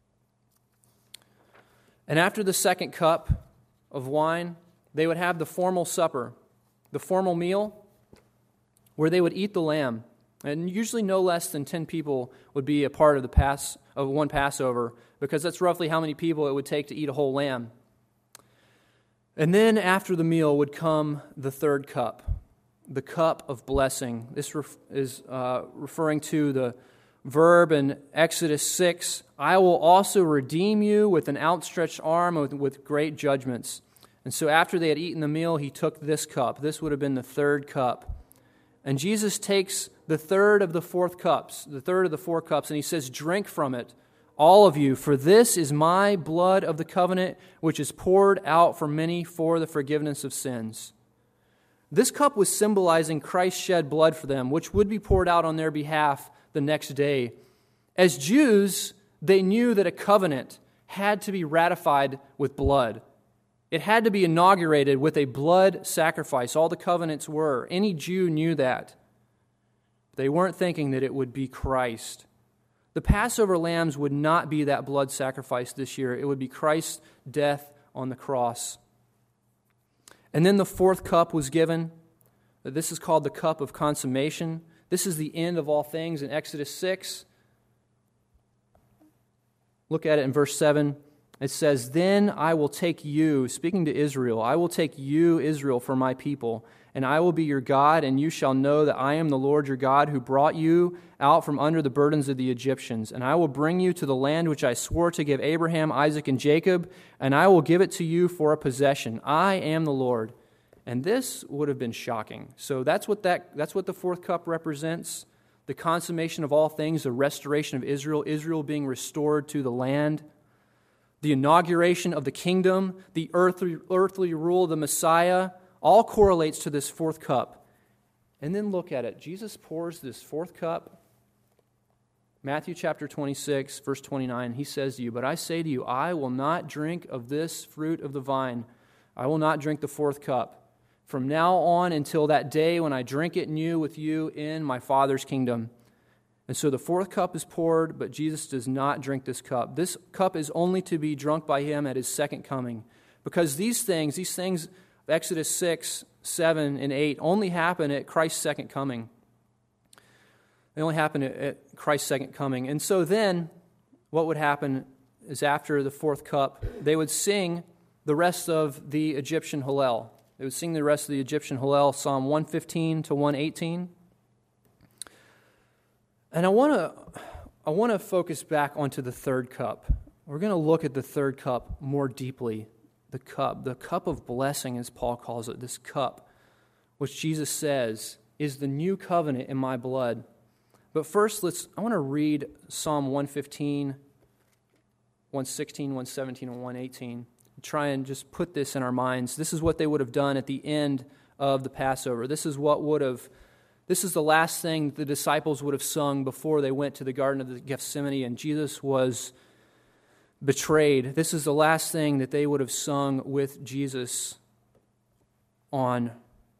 And after the second cup of wine, they would have the formal supper, the formal meal, where they would eat the lamb. And usually no less than 10 people would be a part of one Passover, because that's roughly how many people it would take to eat a whole lamb. And then after the meal would come the third cup, the cup of blessing. This is referring to the verb in Exodus 6, I will also redeem you with an outstretched arm with great judgments. And so after they had eaten the meal, he took this cup. This would have been the third cup. And Jesus takes the third of the four cups, and he says, drink from it, all of you, for this is my blood of the covenant, which is poured out for many for the forgiveness of sins. This cup was symbolizing Christ's shed blood for them, which would be poured out on their behalf the next day. As Jews, they knew that a covenant had to be ratified with blood. It had to be inaugurated with a blood sacrifice. All the covenants were. Any Jew knew that. They weren't thinking that it would be Christ. The Passover lambs would not be that blood sacrifice this year. It would be Christ's death on the cross. And then the fourth cup was given. This is called the cup of consummation. This is the end of all things in Exodus 6. Look at it in verse 7. It says, then I will take you, speaking to Israel, I will take you, Israel, for my people, and I will be your God, and you shall know that I am the Lord your God who brought you out from under the burdens of the Egyptians. And I will bring you to the land which I swore to give Abraham, Isaac, and Jacob, and I will give it to you for a possession. I am the Lord. And this would have been shocking. So that's what the fourth cup represents, the consummation of all things, the restoration of Israel being restored to the land. The inauguration of the kingdom, the earthly rule of the Messiah, all correlates to this fourth cup. And then look at it. Jesus pours this fourth cup. Matthew chapter 26, verse 29, he says to you, but I say to you, I will not drink of this fruit of the vine. I will not drink the fourth cup from now on until that day when I drink it new with you in my Father's kingdom. And so the fourth cup is poured, but Jesus does not drink this cup. This cup is only to be drunk by him at his second coming. Because these things, Exodus 6, 7, and 8, only happen at Christ's second coming. They only happen at Christ's second coming. And so then, what would happen is after the fourth cup, they would sing the rest of the Egyptian Hallel. They would sing the rest of the Egyptian Hallel, Psalm 115 to 118. And I want to focus back onto the third cup. We're going to look at the third cup more deeply. The cup of blessing, as Paul calls it, this cup, which Jesus says is the new covenant in my blood. But first, I want to read Psalm 115, 116, 117, and 118. Try and just put this in our minds. This is what they would have done at the end of the Passover. This is the last thing the disciples would have sung before they went to the Garden of Gethsemane and Jesus was betrayed. This is the last thing that they would have sung with Jesus on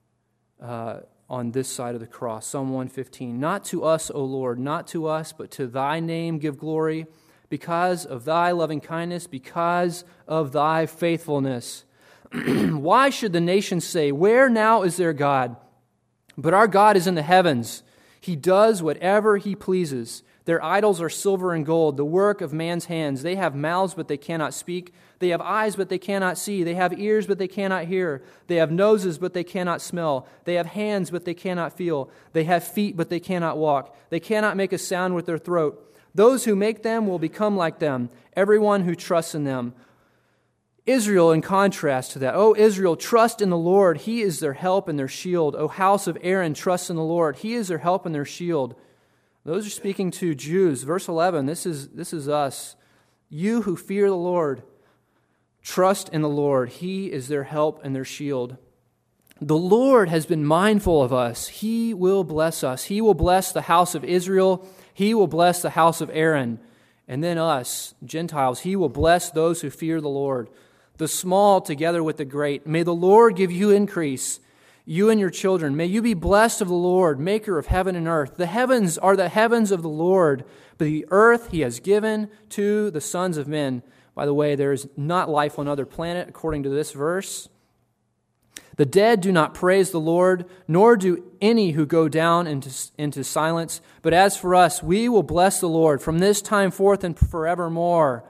this side of the cross. Psalm 115. Not to us, O Lord, not to us, but to thy name give glory, because of thy loving kindness, because of thy faithfulness. Why should the nations say, where now is their God? But our God is in the heavens. He does whatever he pleases. Their idols are silver and gold, the work of man's hands. They have mouths, but they cannot speak. They have eyes, but they cannot see. They have ears, but they cannot hear. They have noses, but they cannot smell. They have hands, but they cannot feel. They have feet, but they cannot walk. They cannot make a sound with their throat. Those who make them will become like them, everyone who trusts in them. Israel, in contrast to that, O Israel, trust in the Lord. He is their help and their shield. O house of Aaron, trust in the Lord. He is their help and their shield. Those are speaking to Jews. Verse 11, this is us. You who fear the Lord, trust in the Lord. He is their help and their shield. The Lord has been mindful of us. He will bless us. He will bless the house of Israel. He will bless the house of Aaron. And then us, Gentiles, He will bless those who fear the Lord, the small together with the great. May the Lord give you increase, you and your children. May you be blessed of the Lord, maker of heaven and earth. The heavens are the heavens of the Lord, but the earth He has given to the sons of men. By the way, there is not life on another planet, according to this verse. The dead do not praise the Lord, nor do any who go down into silence. But as for us, we will bless the Lord from this time forth and forevermore.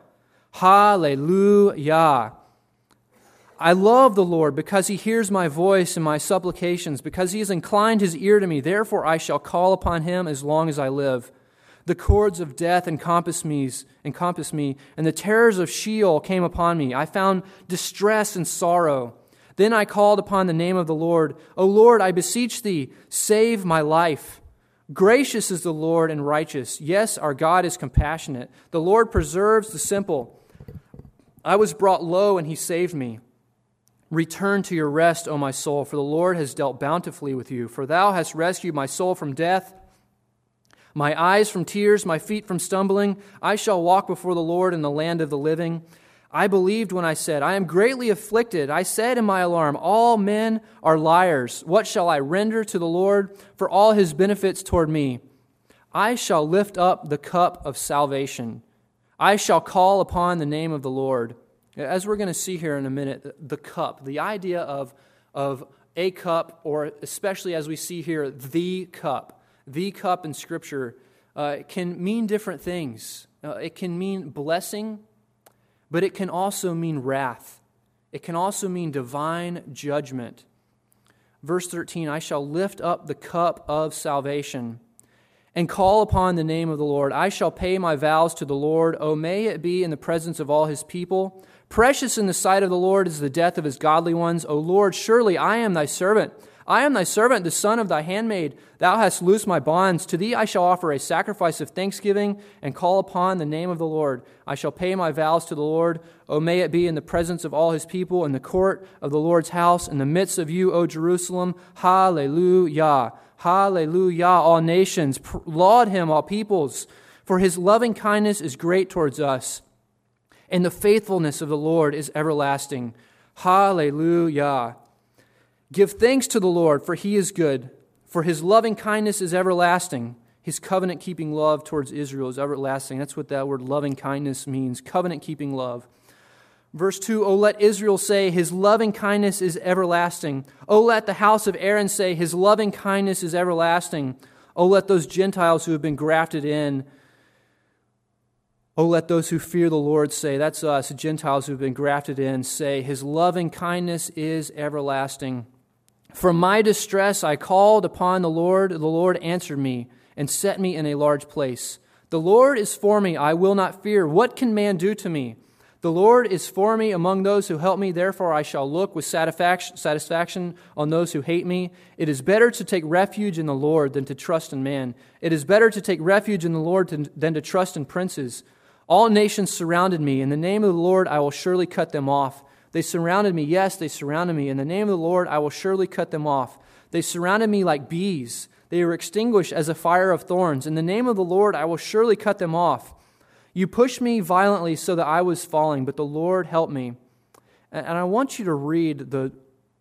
Hallelujah. I love the Lord because He hears my voice and my supplications, because He has inclined His ear to me. Therefore I shall call upon Him as long as I live. The cords of death encompassed me, and the terrors of Sheol came upon me. I found distress and sorrow. Then I called upon the name of the Lord. O Lord, I beseech Thee, save my life. Gracious is the Lord and righteous. Yes, our God is compassionate. The Lord preserves the simple. I was brought low, and He saved me. Return to your rest, O my soul, for the Lord has dealt bountifully with you. For Thou hast rescued my soul from death, my eyes from tears, my feet from stumbling. I shall walk before the Lord in the land of the living. I believed when I said, I am greatly afflicted. I said in my alarm, all men are liars. What shall I render to the Lord for all His benefits toward me? I shall lift up the cup of salvation. I shall call upon the name of the Lord. As we're going to see here in a minute, the cup, the idea of a cup, or especially as we see here, the cup in Scripture can mean different things. It can mean blessing, but it can also mean wrath. It can also mean divine judgment. Verse 13, I shall lift up the cup of salvation and call upon the name of the Lord. I shall pay my vows to the Lord. O may it be in the presence of all His people. Precious in the sight of the Lord is the death of His godly ones. O Lord, surely I am Thy servant. I am Thy servant, the son of Thy handmaid. Thou hast loosed my bonds. To Thee I shall offer a sacrifice of thanksgiving and call upon the name of the Lord. I shall pay my vows to the Lord. O may it be in the presence of all His people, in the court of the Lord's house, in the midst of you, O Jerusalem. Hallelujah. Hallelujah. All nations, laud Him, all peoples. For His loving kindness is great towards us, and the faithfulness of the Lord is everlasting. Hallelujah. Give thanks to the Lord, for He is good, for His loving kindness is everlasting. His covenant-keeping love towards Israel is everlasting. That's what that word loving kindness means, covenant-keeping love. Verse 2, O let Israel say, His loving kindness is everlasting. O let the house of Aaron say, His loving kindness is everlasting. O let those Gentiles who have been grafted in, O let those who fear the Lord say, that's us, Gentiles who have been grafted in, say, His loving kindness is everlasting. From my distress I called upon the Lord answered me and set me in a large place. The Lord is for me, I will not fear. What can man do to me? The Lord is for me among those who help me, therefore I shall look with satisfaction on those who hate me. It is better to take refuge in the Lord than to trust in man. It is better to take refuge in the Lord than to trust in princes. All nations surrounded me. In the name of the Lord I will surely cut them off. They surrounded me. Yes, they surrounded me. In the name of the Lord, I will surely cut them off. They surrounded me like bees. They were extinguished as a fire of thorns. In the name of the Lord, I will surely cut them off. You pushed me violently so that I was falling, but the Lord helped me. And I want you to read the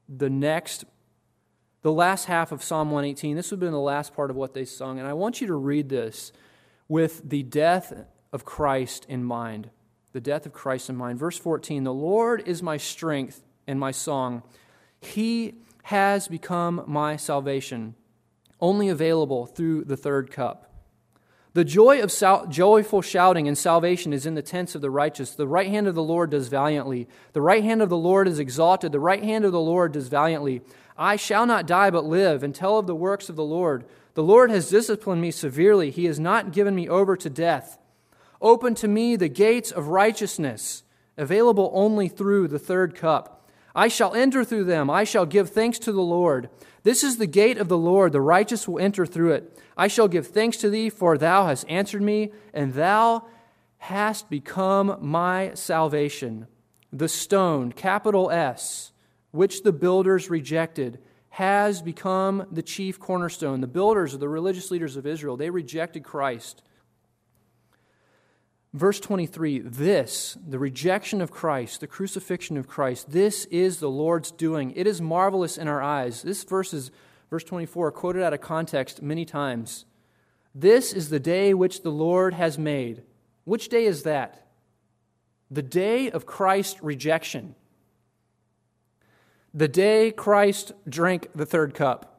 last half of Psalm 118. This would have been the last part of what they sung. And I want you to read this with the death of Christ in mind. The death of Christ in mind. Verse 14, the Lord is my strength and my song. He has become my salvation, only available through the third cup. The joy of joyful shouting and salvation is in the tents of the righteous. The right hand of the Lord does valiantly. The right hand of the Lord is exalted. The right hand of the Lord does valiantly. I shall not die but live and tell of the works of the Lord. The Lord has disciplined me severely. He has not given me over to death. Open to me the gates of righteousness, available only through the third cup. I shall enter through them. I shall give thanks to the Lord. This is the gate of the Lord. The righteous will enter through it. I shall give thanks to Thee, for Thou hast answered me, and Thou hast become my salvation. The stone, capital S, which the builders rejected, has become the chief cornerstone. The builders or the religious leaders of Israel, they rejected Christ. Verse 23, this, the rejection of Christ, the crucifixion of Christ, this is the Lord's doing. It is marvelous in our eyes. This verse is, verse 24, quoted out of context many times. This is the day which the Lord has made. Which day is that? The day of Christ's rejection. The day Christ drank the third cup.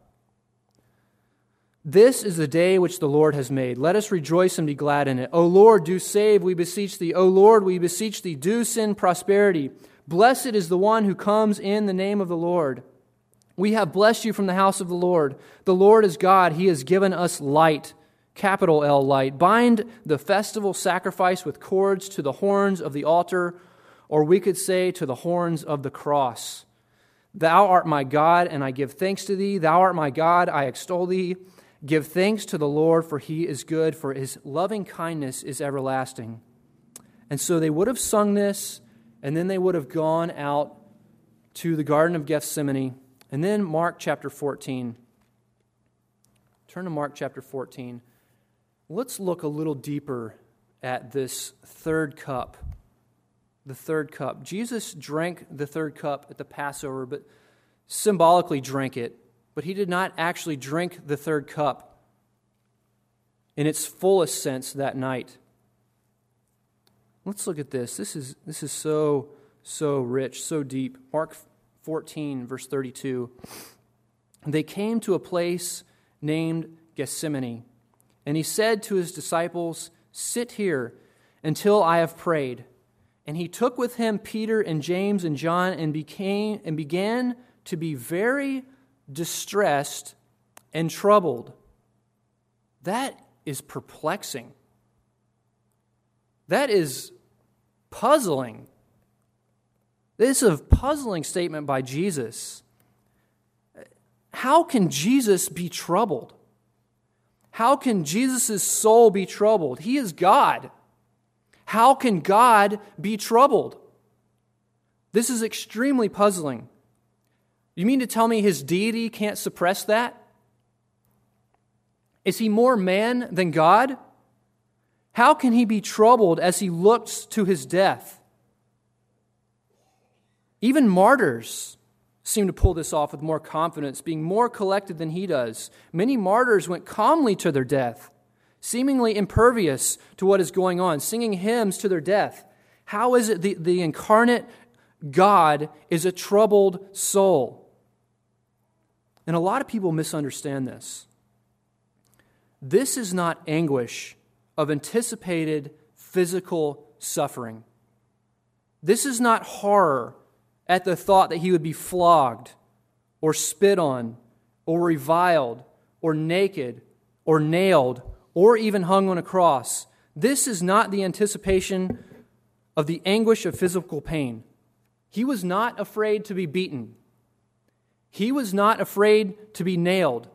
This is the day which the Lord has made. Let us rejoice and be glad in it. O Lord, do save, we beseech thee. O Lord, we beseech thee, do send prosperity. Blessed is the one who comes in the name of the Lord. We have blessed you from the house of the Lord. The Lord is God. He has given us light, capital L, light. Bind the festival sacrifice with cords to the horns of the altar, or we could say to the horns of the cross. Thou art my God, and I give thanks to thee. Thou art my God, I extol thee. Give thanks to the Lord, for he is good, for his loving kindness is everlasting. And so they would have sung this, and then they would have gone out to the Garden of Gethsemane. And then Mark chapter 14. Turn to Mark chapter 14. Let's look a little deeper at this third cup. The third cup. Jesus drank the third cup at the Passover, but symbolically drank it. But he did not actually drink the third cup in its fullest sense that night. Let's look at this. This is so rich, so deep. Mark 14, verse 32. They came to a place named Gethsemane, and he said to his disciples, "Sit here until I have prayed." And he took with him Peter and James and John and began to be very distressed and troubled. That is perplexing. That is puzzling. This is a puzzling statement by Jesus. How can Jesus be troubled? How can Jesus' soul be troubled? He is God. How can God be troubled? This is extremely puzzling. You mean to tell me his deity can't suppress that? Is he more man than God? How can he be troubled as he looks to his death? Even martyrs seem to pull this off with more confidence, being more collected than he does. Many martyrs went calmly to their death, seemingly impervious to what is going on, singing hymns to their death. How is it the incarnate God is a troubled soul? And a lot of people misunderstand this. This is not anguish of anticipated physical suffering. This is not horror at the thought that he would be flogged or spit on or reviled or naked or nailed or even hung on a cross. This is not the anticipation of the anguish of physical pain. He was not afraid to be beaten. He was not afraid to be nailed.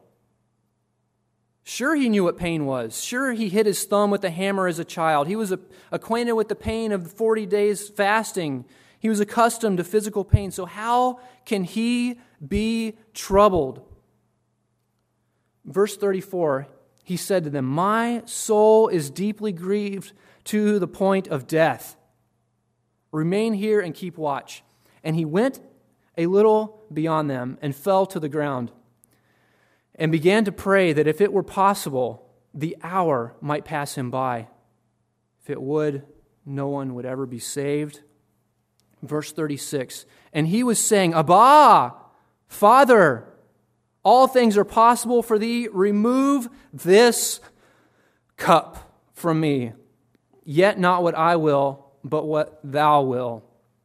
Sure, he knew what pain was. Sure, he hit his thumb with a hammer as a child. He was acquainted with the pain of 40 days fasting. He was accustomed to physical pain. So how can he be troubled? Verse 34, he said to them, "My soul is deeply grieved to the point of death. Remain here and keep watch." And he went a little beyond them and fell to the ground and began to pray that if it were possible, the hour might pass him by. If it would, no one would ever be saved. Verse 36, and he was saying, "Abba, Father, all things are possible for thee. Remove this cup from me. Yet not what I will, but what thou wilt."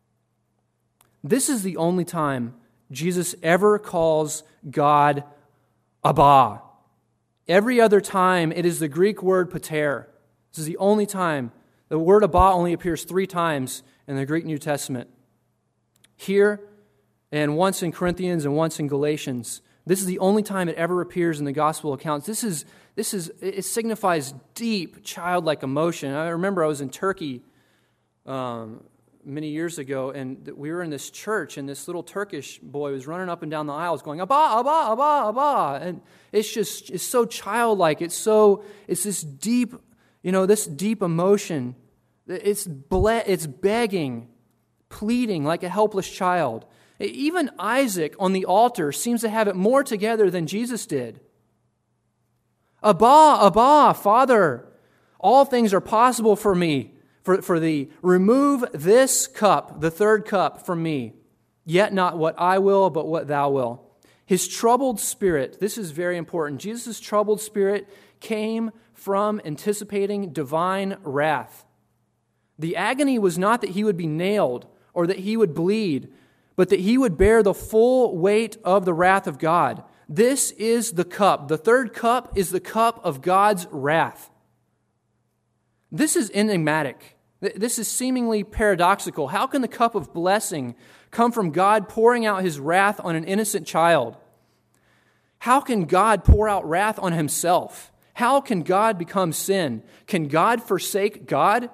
This is the only time Jesus ever calls God Abba. Every other time, it is the Greek word pater. This is the only time. The word Abba only appears 3 times in the Greek New Testament. Here, and once in Corinthians and once in Galatians. This is the only time it ever appears in the gospel accounts. It signifies deep childlike emotion. I remember I was in Turkey many years ago, and we were in this church, and this little Turkish boy was running up and down the aisles going, Abba, Abba, Abba, Abba. And it's so childlike. It's this deep, this deep emotion. It's begging, pleading like a helpless child. Even Isaac on the altar seems to have it more together than Jesus did. Abba, Abba, Father, all things are possible for me, for thee. Remove this cup, the third cup, from me. Yet not what I will, but what thou wilt. His troubled spirit, this is very important. Jesus' troubled spirit came from anticipating divine wrath. The agony was not that he would be nailed or that he would bleed, but that he would bear the full weight of the wrath of God. This is the cup. The third cup is the cup of God's wrath. This is enigmatic. This is seemingly paradoxical. How can the cup of blessing come from God pouring out his wrath on an innocent child? How can God pour out wrath on himself? How can God become sin? Can God forsake God?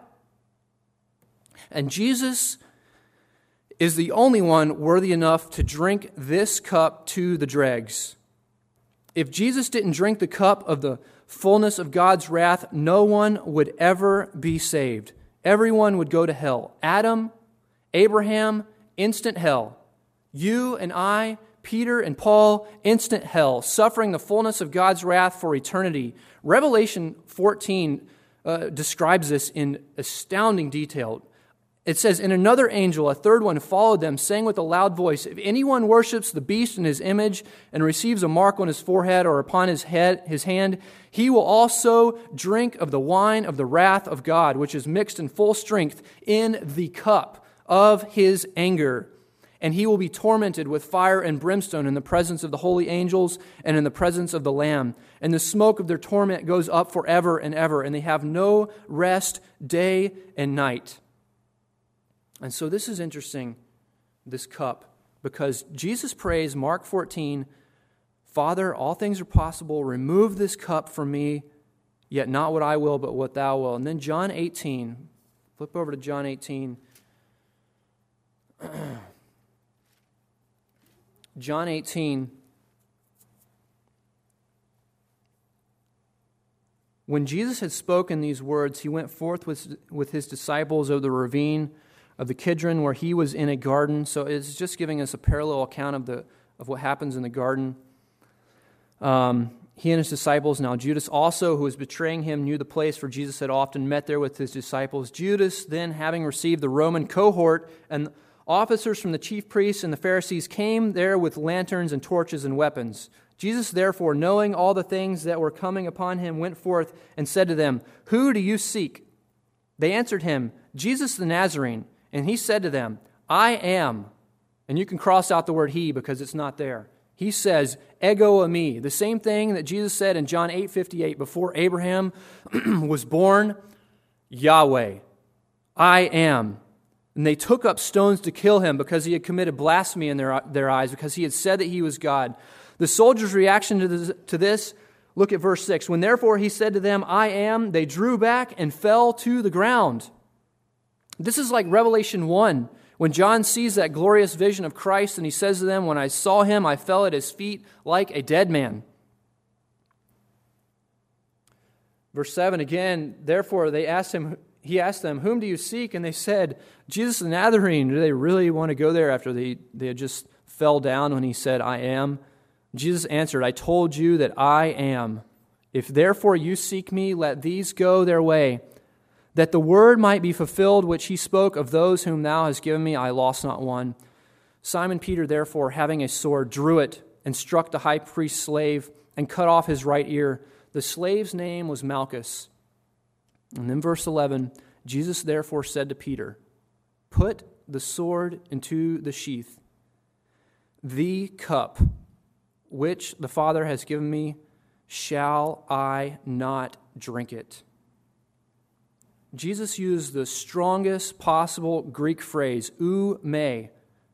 And Jesus is the only one worthy enough to drink this cup to the dregs. If Jesus didn't drink the cup of the fullness of God's wrath, no one would ever be saved. Everyone would go to hell. Adam, Abraham, instant hell. You and I, Peter and Paul, instant hell, suffering the fullness of God's wrath for eternity. Revelation 14 describes this in astounding detail. It says, "And another angel, a third one, followed them, saying with a loud voice, If anyone worships the beast in his image and receives a mark on his forehead or upon his hand, he will also drink of the wine of the wrath of God, which is mixed in full strength in the cup of his anger. And he will be tormented with fire and brimstone in the presence of the holy angels and in the presence of the Lamb. And the smoke of their torment goes up forever and ever, and they have no rest day and night." And so this is interesting, this cup, because Jesus prays, Mark 14, "Father, all things are possible. Remove this cup from me, yet not what I will, but what thou wilt." And then John 18, flip over to John 18. John 18, when Jesus had spoken these words, he went forth with his disciples over the ravine of the Kidron, where he was in a garden. So it's just giving us a parallel account of what happens in the garden. He and his disciples, now Judas also, who was betraying him, knew the place, for Jesus had often met there with his disciples. Judas, then, having received the Roman cohort, and officers from the chief priests and the Pharisees came there with lanterns and torches and weapons. Jesus, therefore, knowing all the things that were coming upon him, went forth and said to them, "Who do you seek?" They answered him, "Jesus the Nazarene." And he said to them, "I am." And you can cross out the word he because it's not there. He says, "Ego eimi," the same thing that Jesus said in John 8:58, before Abraham was born, Yahweh, I am. And they took up stones to kill him because he had committed blasphemy in their eyes, because he had said that he was God. The soldiers' reaction to this, look at verse 6. "When therefore he said to them, I am, they drew back and fell to the ground." This is like Revelation 1, when John sees that glorious vision of Christ and he says to them, "When I saw him, I fell at his feet like a dead man." Verse 7 again, "Therefore he asked them, Whom do you seek? And they said, Jesus the Nazarene." Do they really want to go there after they had just fell down when he said, "I am"? Jesus answered, "I told you that I am. If therefore you seek me, let these go their way, that the word might be fulfilled which he spoke, of those whom thou hast given me, I lost not one." Simon Peter, therefore, having a sword, drew it and struck the high priest's slave and cut off his right ear. The slave's name was Malchus. And then verse 11, Jesus therefore said to Peter, "Put the sword into the sheath. The cup which the Father has given me, shall I not drink it?" Jesus used the strongest possible Greek phrase, ou me,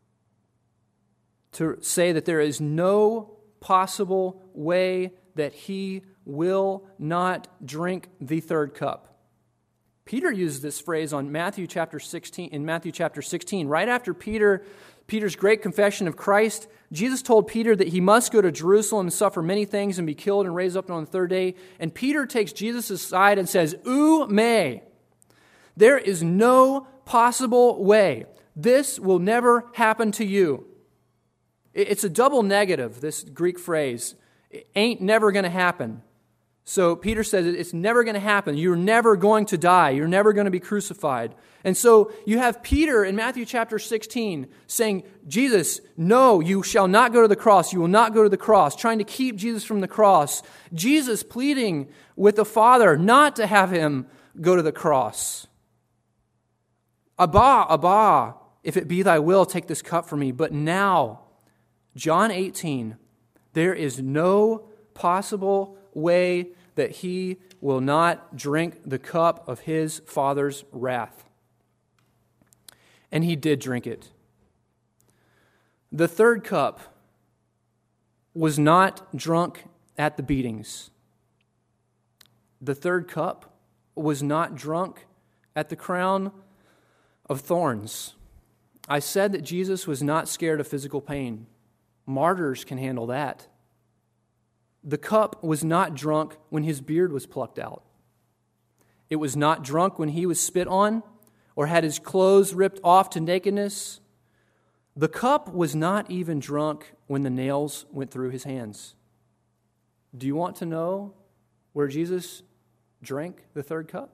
to say that there is no possible way that he will not drink the third cup. Peter uses this phrase on Matthew chapter 16, in Matthew chapter 16. Right after Peter's great confession of Christ, Jesus told Peter that he must go to Jerusalem and suffer many things and be killed and raised up on the third day. And Peter takes Jesus aside and says, "Ou me, there is no possible way. This will never happen to you." It's a double negative, this Greek phrase. It ain't never going to happen. So Peter says it's never going to happen. You're never going to die. You're never going to be crucified. And so you have Peter in Matthew chapter 16 saying, "Jesus, no, you shall not go to the cross. You will not go to the cross," trying to keep Jesus from the cross. Jesus pleading with the Father not to have him go to the cross. "Abba, Abba, if it be thy will, take this cup from me. But now," John 18, "there is no possible way that he will not drink the cup of his Father's wrath." And he did drink it. The third cup was not drunk at the beatings. The third cup was not drunk at the crown of thorns. I said that Jesus was not scared of physical pain. Martyrs can handle that. The cup was not drunk when his beard was plucked out. It was not drunk when he was spit on or had his clothes ripped off to nakedness. The cup was not even drunk when the nails went through his hands. Do you want to know where Jesus drank the third cup?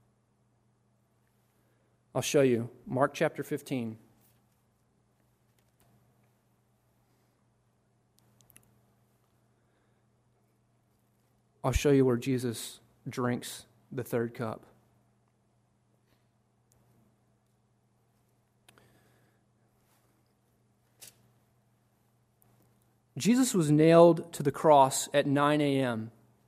I'll show you. Mark chapter 15. I'll show you where Jesus drinks the third cup. Jesus was nailed to the cross at 9 a.m.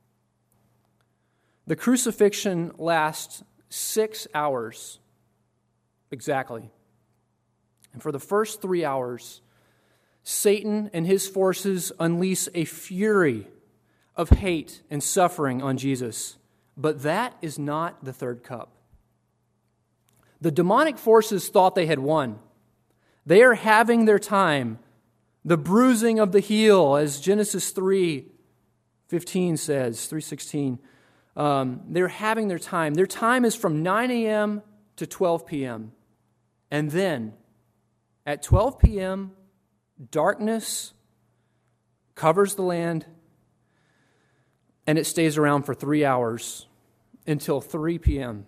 The crucifixion lasts 6 hours exactly. And for the first 3 hours, Satan and his forces unleash a fury of hate and suffering on Jesus. But that is not the third cup. The demonic forces thought they had won. They are having their time. The bruising of the heel, as Genesis 3:15 says, 3:16. They're having their time. Their time is from 9 a.m. to 12 p.m. And then, at 12 p.m., darkness covers the land, and it stays around for 3 hours until 3 p.m.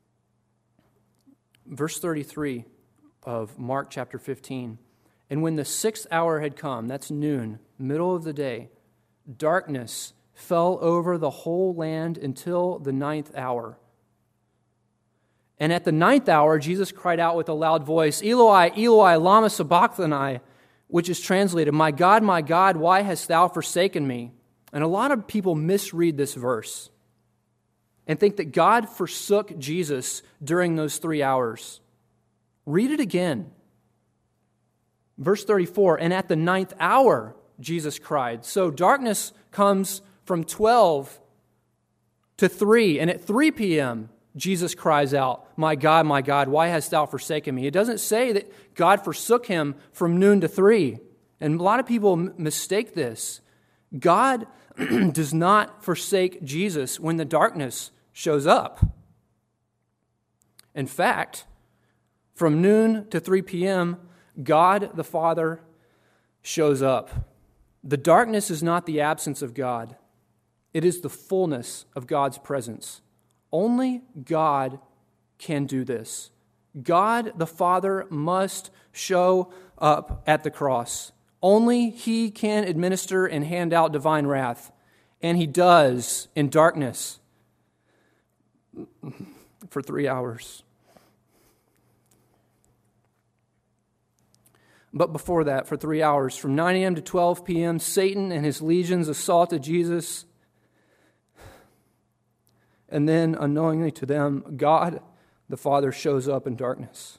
Verse 33 of Mark chapter 15. "And when the 6th hour had come," that's noon, middle of the day, "darkness fell over the whole land until the 9th hour. And at the 9th hour, Jesus cried out with a loud voice, 'Eloi, Eloi, lama sabachthani,' which is translated, 'My God, why hast thou forsaken me?'" And a lot of people misread this verse and think that God forsook Jesus during those 3 hours. Read it again. Verse 34, "And at the 9th hour, Jesus cried." So darkness comes from 12 to 3. And at 3 p.m., Jesus cries out, my God, why hast thou forsaken me?" It doesn't say that God forsook him from noon to 3. And a lot of people mistake this. God does not forsake Jesus when the darkness shows up. In fact, from noon to 3 p.m., God the Father shows up. The darkness is not the absence of God. It is the fullness of God's presence. Only God can do this. God the Father must show up at the cross. Only He can administer and hand out divine wrath. And He does in darkness for 3 hours. But before that, for 3 hours, from 9 a.m. to 12 p.m., Satan and his legions assaulted Jesus. And then, unknowingly to them, God the Father shows up in darkness.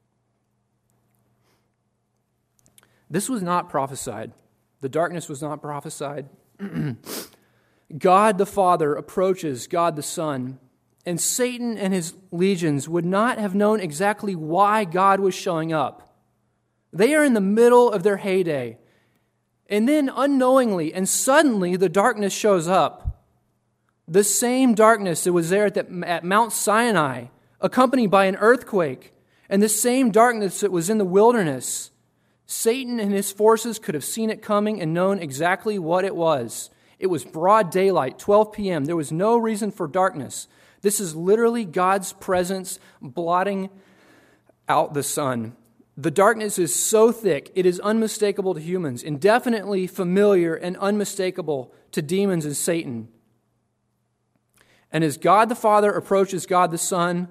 This was not prophesied. The darkness was not prophesied. God the Father approaches God the Son and Satan and his legions would not have known exactly why God was showing up. They are in the middle of their heyday. And then unknowingly and suddenly the darkness shows up. The same darkness that was there at Mount Sinai, accompanied by an earthquake, and the same darkness that was in the wilderness. Satan and his forces could have seen it coming and known exactly what it was. It was broad daylight, 12 p.m. There was no reason for darkness. This is literally God's presence blotting out the sun. The darkness is so thick, it is unmistakable to humans, indefinitely familiar and unmistakable to demons and Satan. And as God the Father approaches God the Son,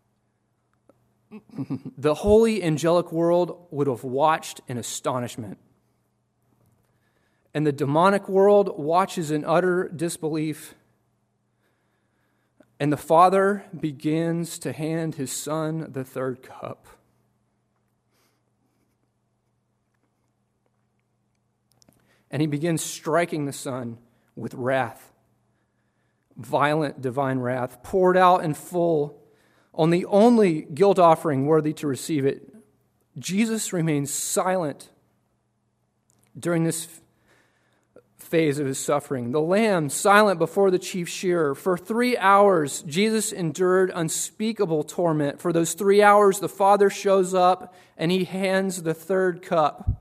the holy angelic world would have watched in astonishment. And the demonic world watches in utter disbelief. And the Father begins to hand his Son the third cup. And he begins striking the Son with wrath, violent divine wrath, poured out in full on the only guilt offering worthy to receive it. Jesus remains silent during this phase of his suffering. The Lamb silent before the chief shearer. For 3 hours, Jesus endured unspeakable torment. For those 3 hours, the Father shows up and he hands the third cup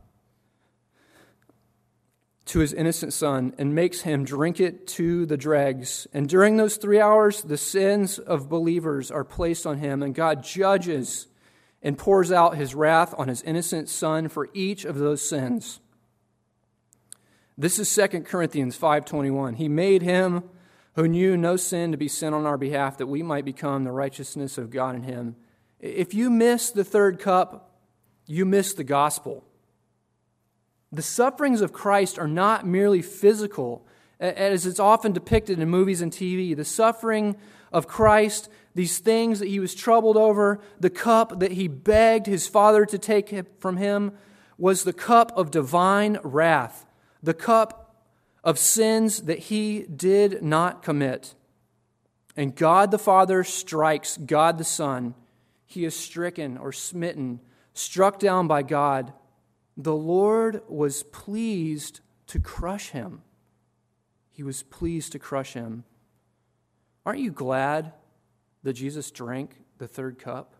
to his innocent Son and makes him drink it to the dregs. And during those 3 hours, the sins of believers are placed on him, and God judges and pours out his wrath on his innocent Son for each of those sins. This is 2 Corinthians 5:21. He made him who knew no sin to be sin on our behalf, that we might become the righteousness of God in him. If you miss the third cup, you miss the gospel. The sufferings of Christ are not merely physical, as it's often depicted in movies and TV. The suffering of Christ, these things that he was troubled over, the cup that he begged his Father to take from him, was the cup of divine wrath, the cup of sins that he did not commit. And God the Father strikes God the Son. He is stricken or smitten, struck down by God. The Lord was pleased to crush him. He was pleased to crush him. Aren't you glad that Jesus drank the third cup?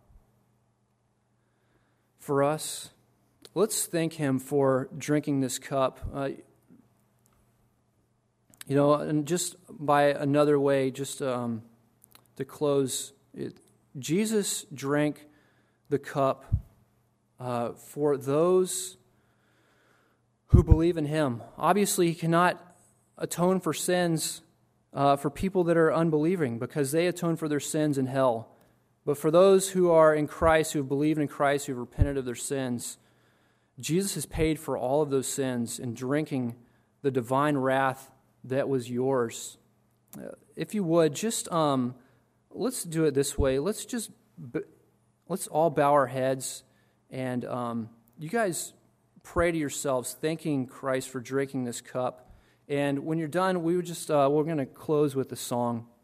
For us, let's thank him for drinking this cup. And just by another way, just to close, Jesus drank the cup for those who believe in him. Obviously, he cannot atone for sins for people that are unbelieving, because they atone for their sins in hell. But for those who are in Christ, who have believed in Christ, who have repented of their sins, Jesus has paid for all of those sins in drinking the divine wrath that was yours. If you would, just let's do it this way. Let's all bow our heads, and you guys pray to yourselves, thanking Christ for drinking this cup. And when you're done, we're going to close with a song.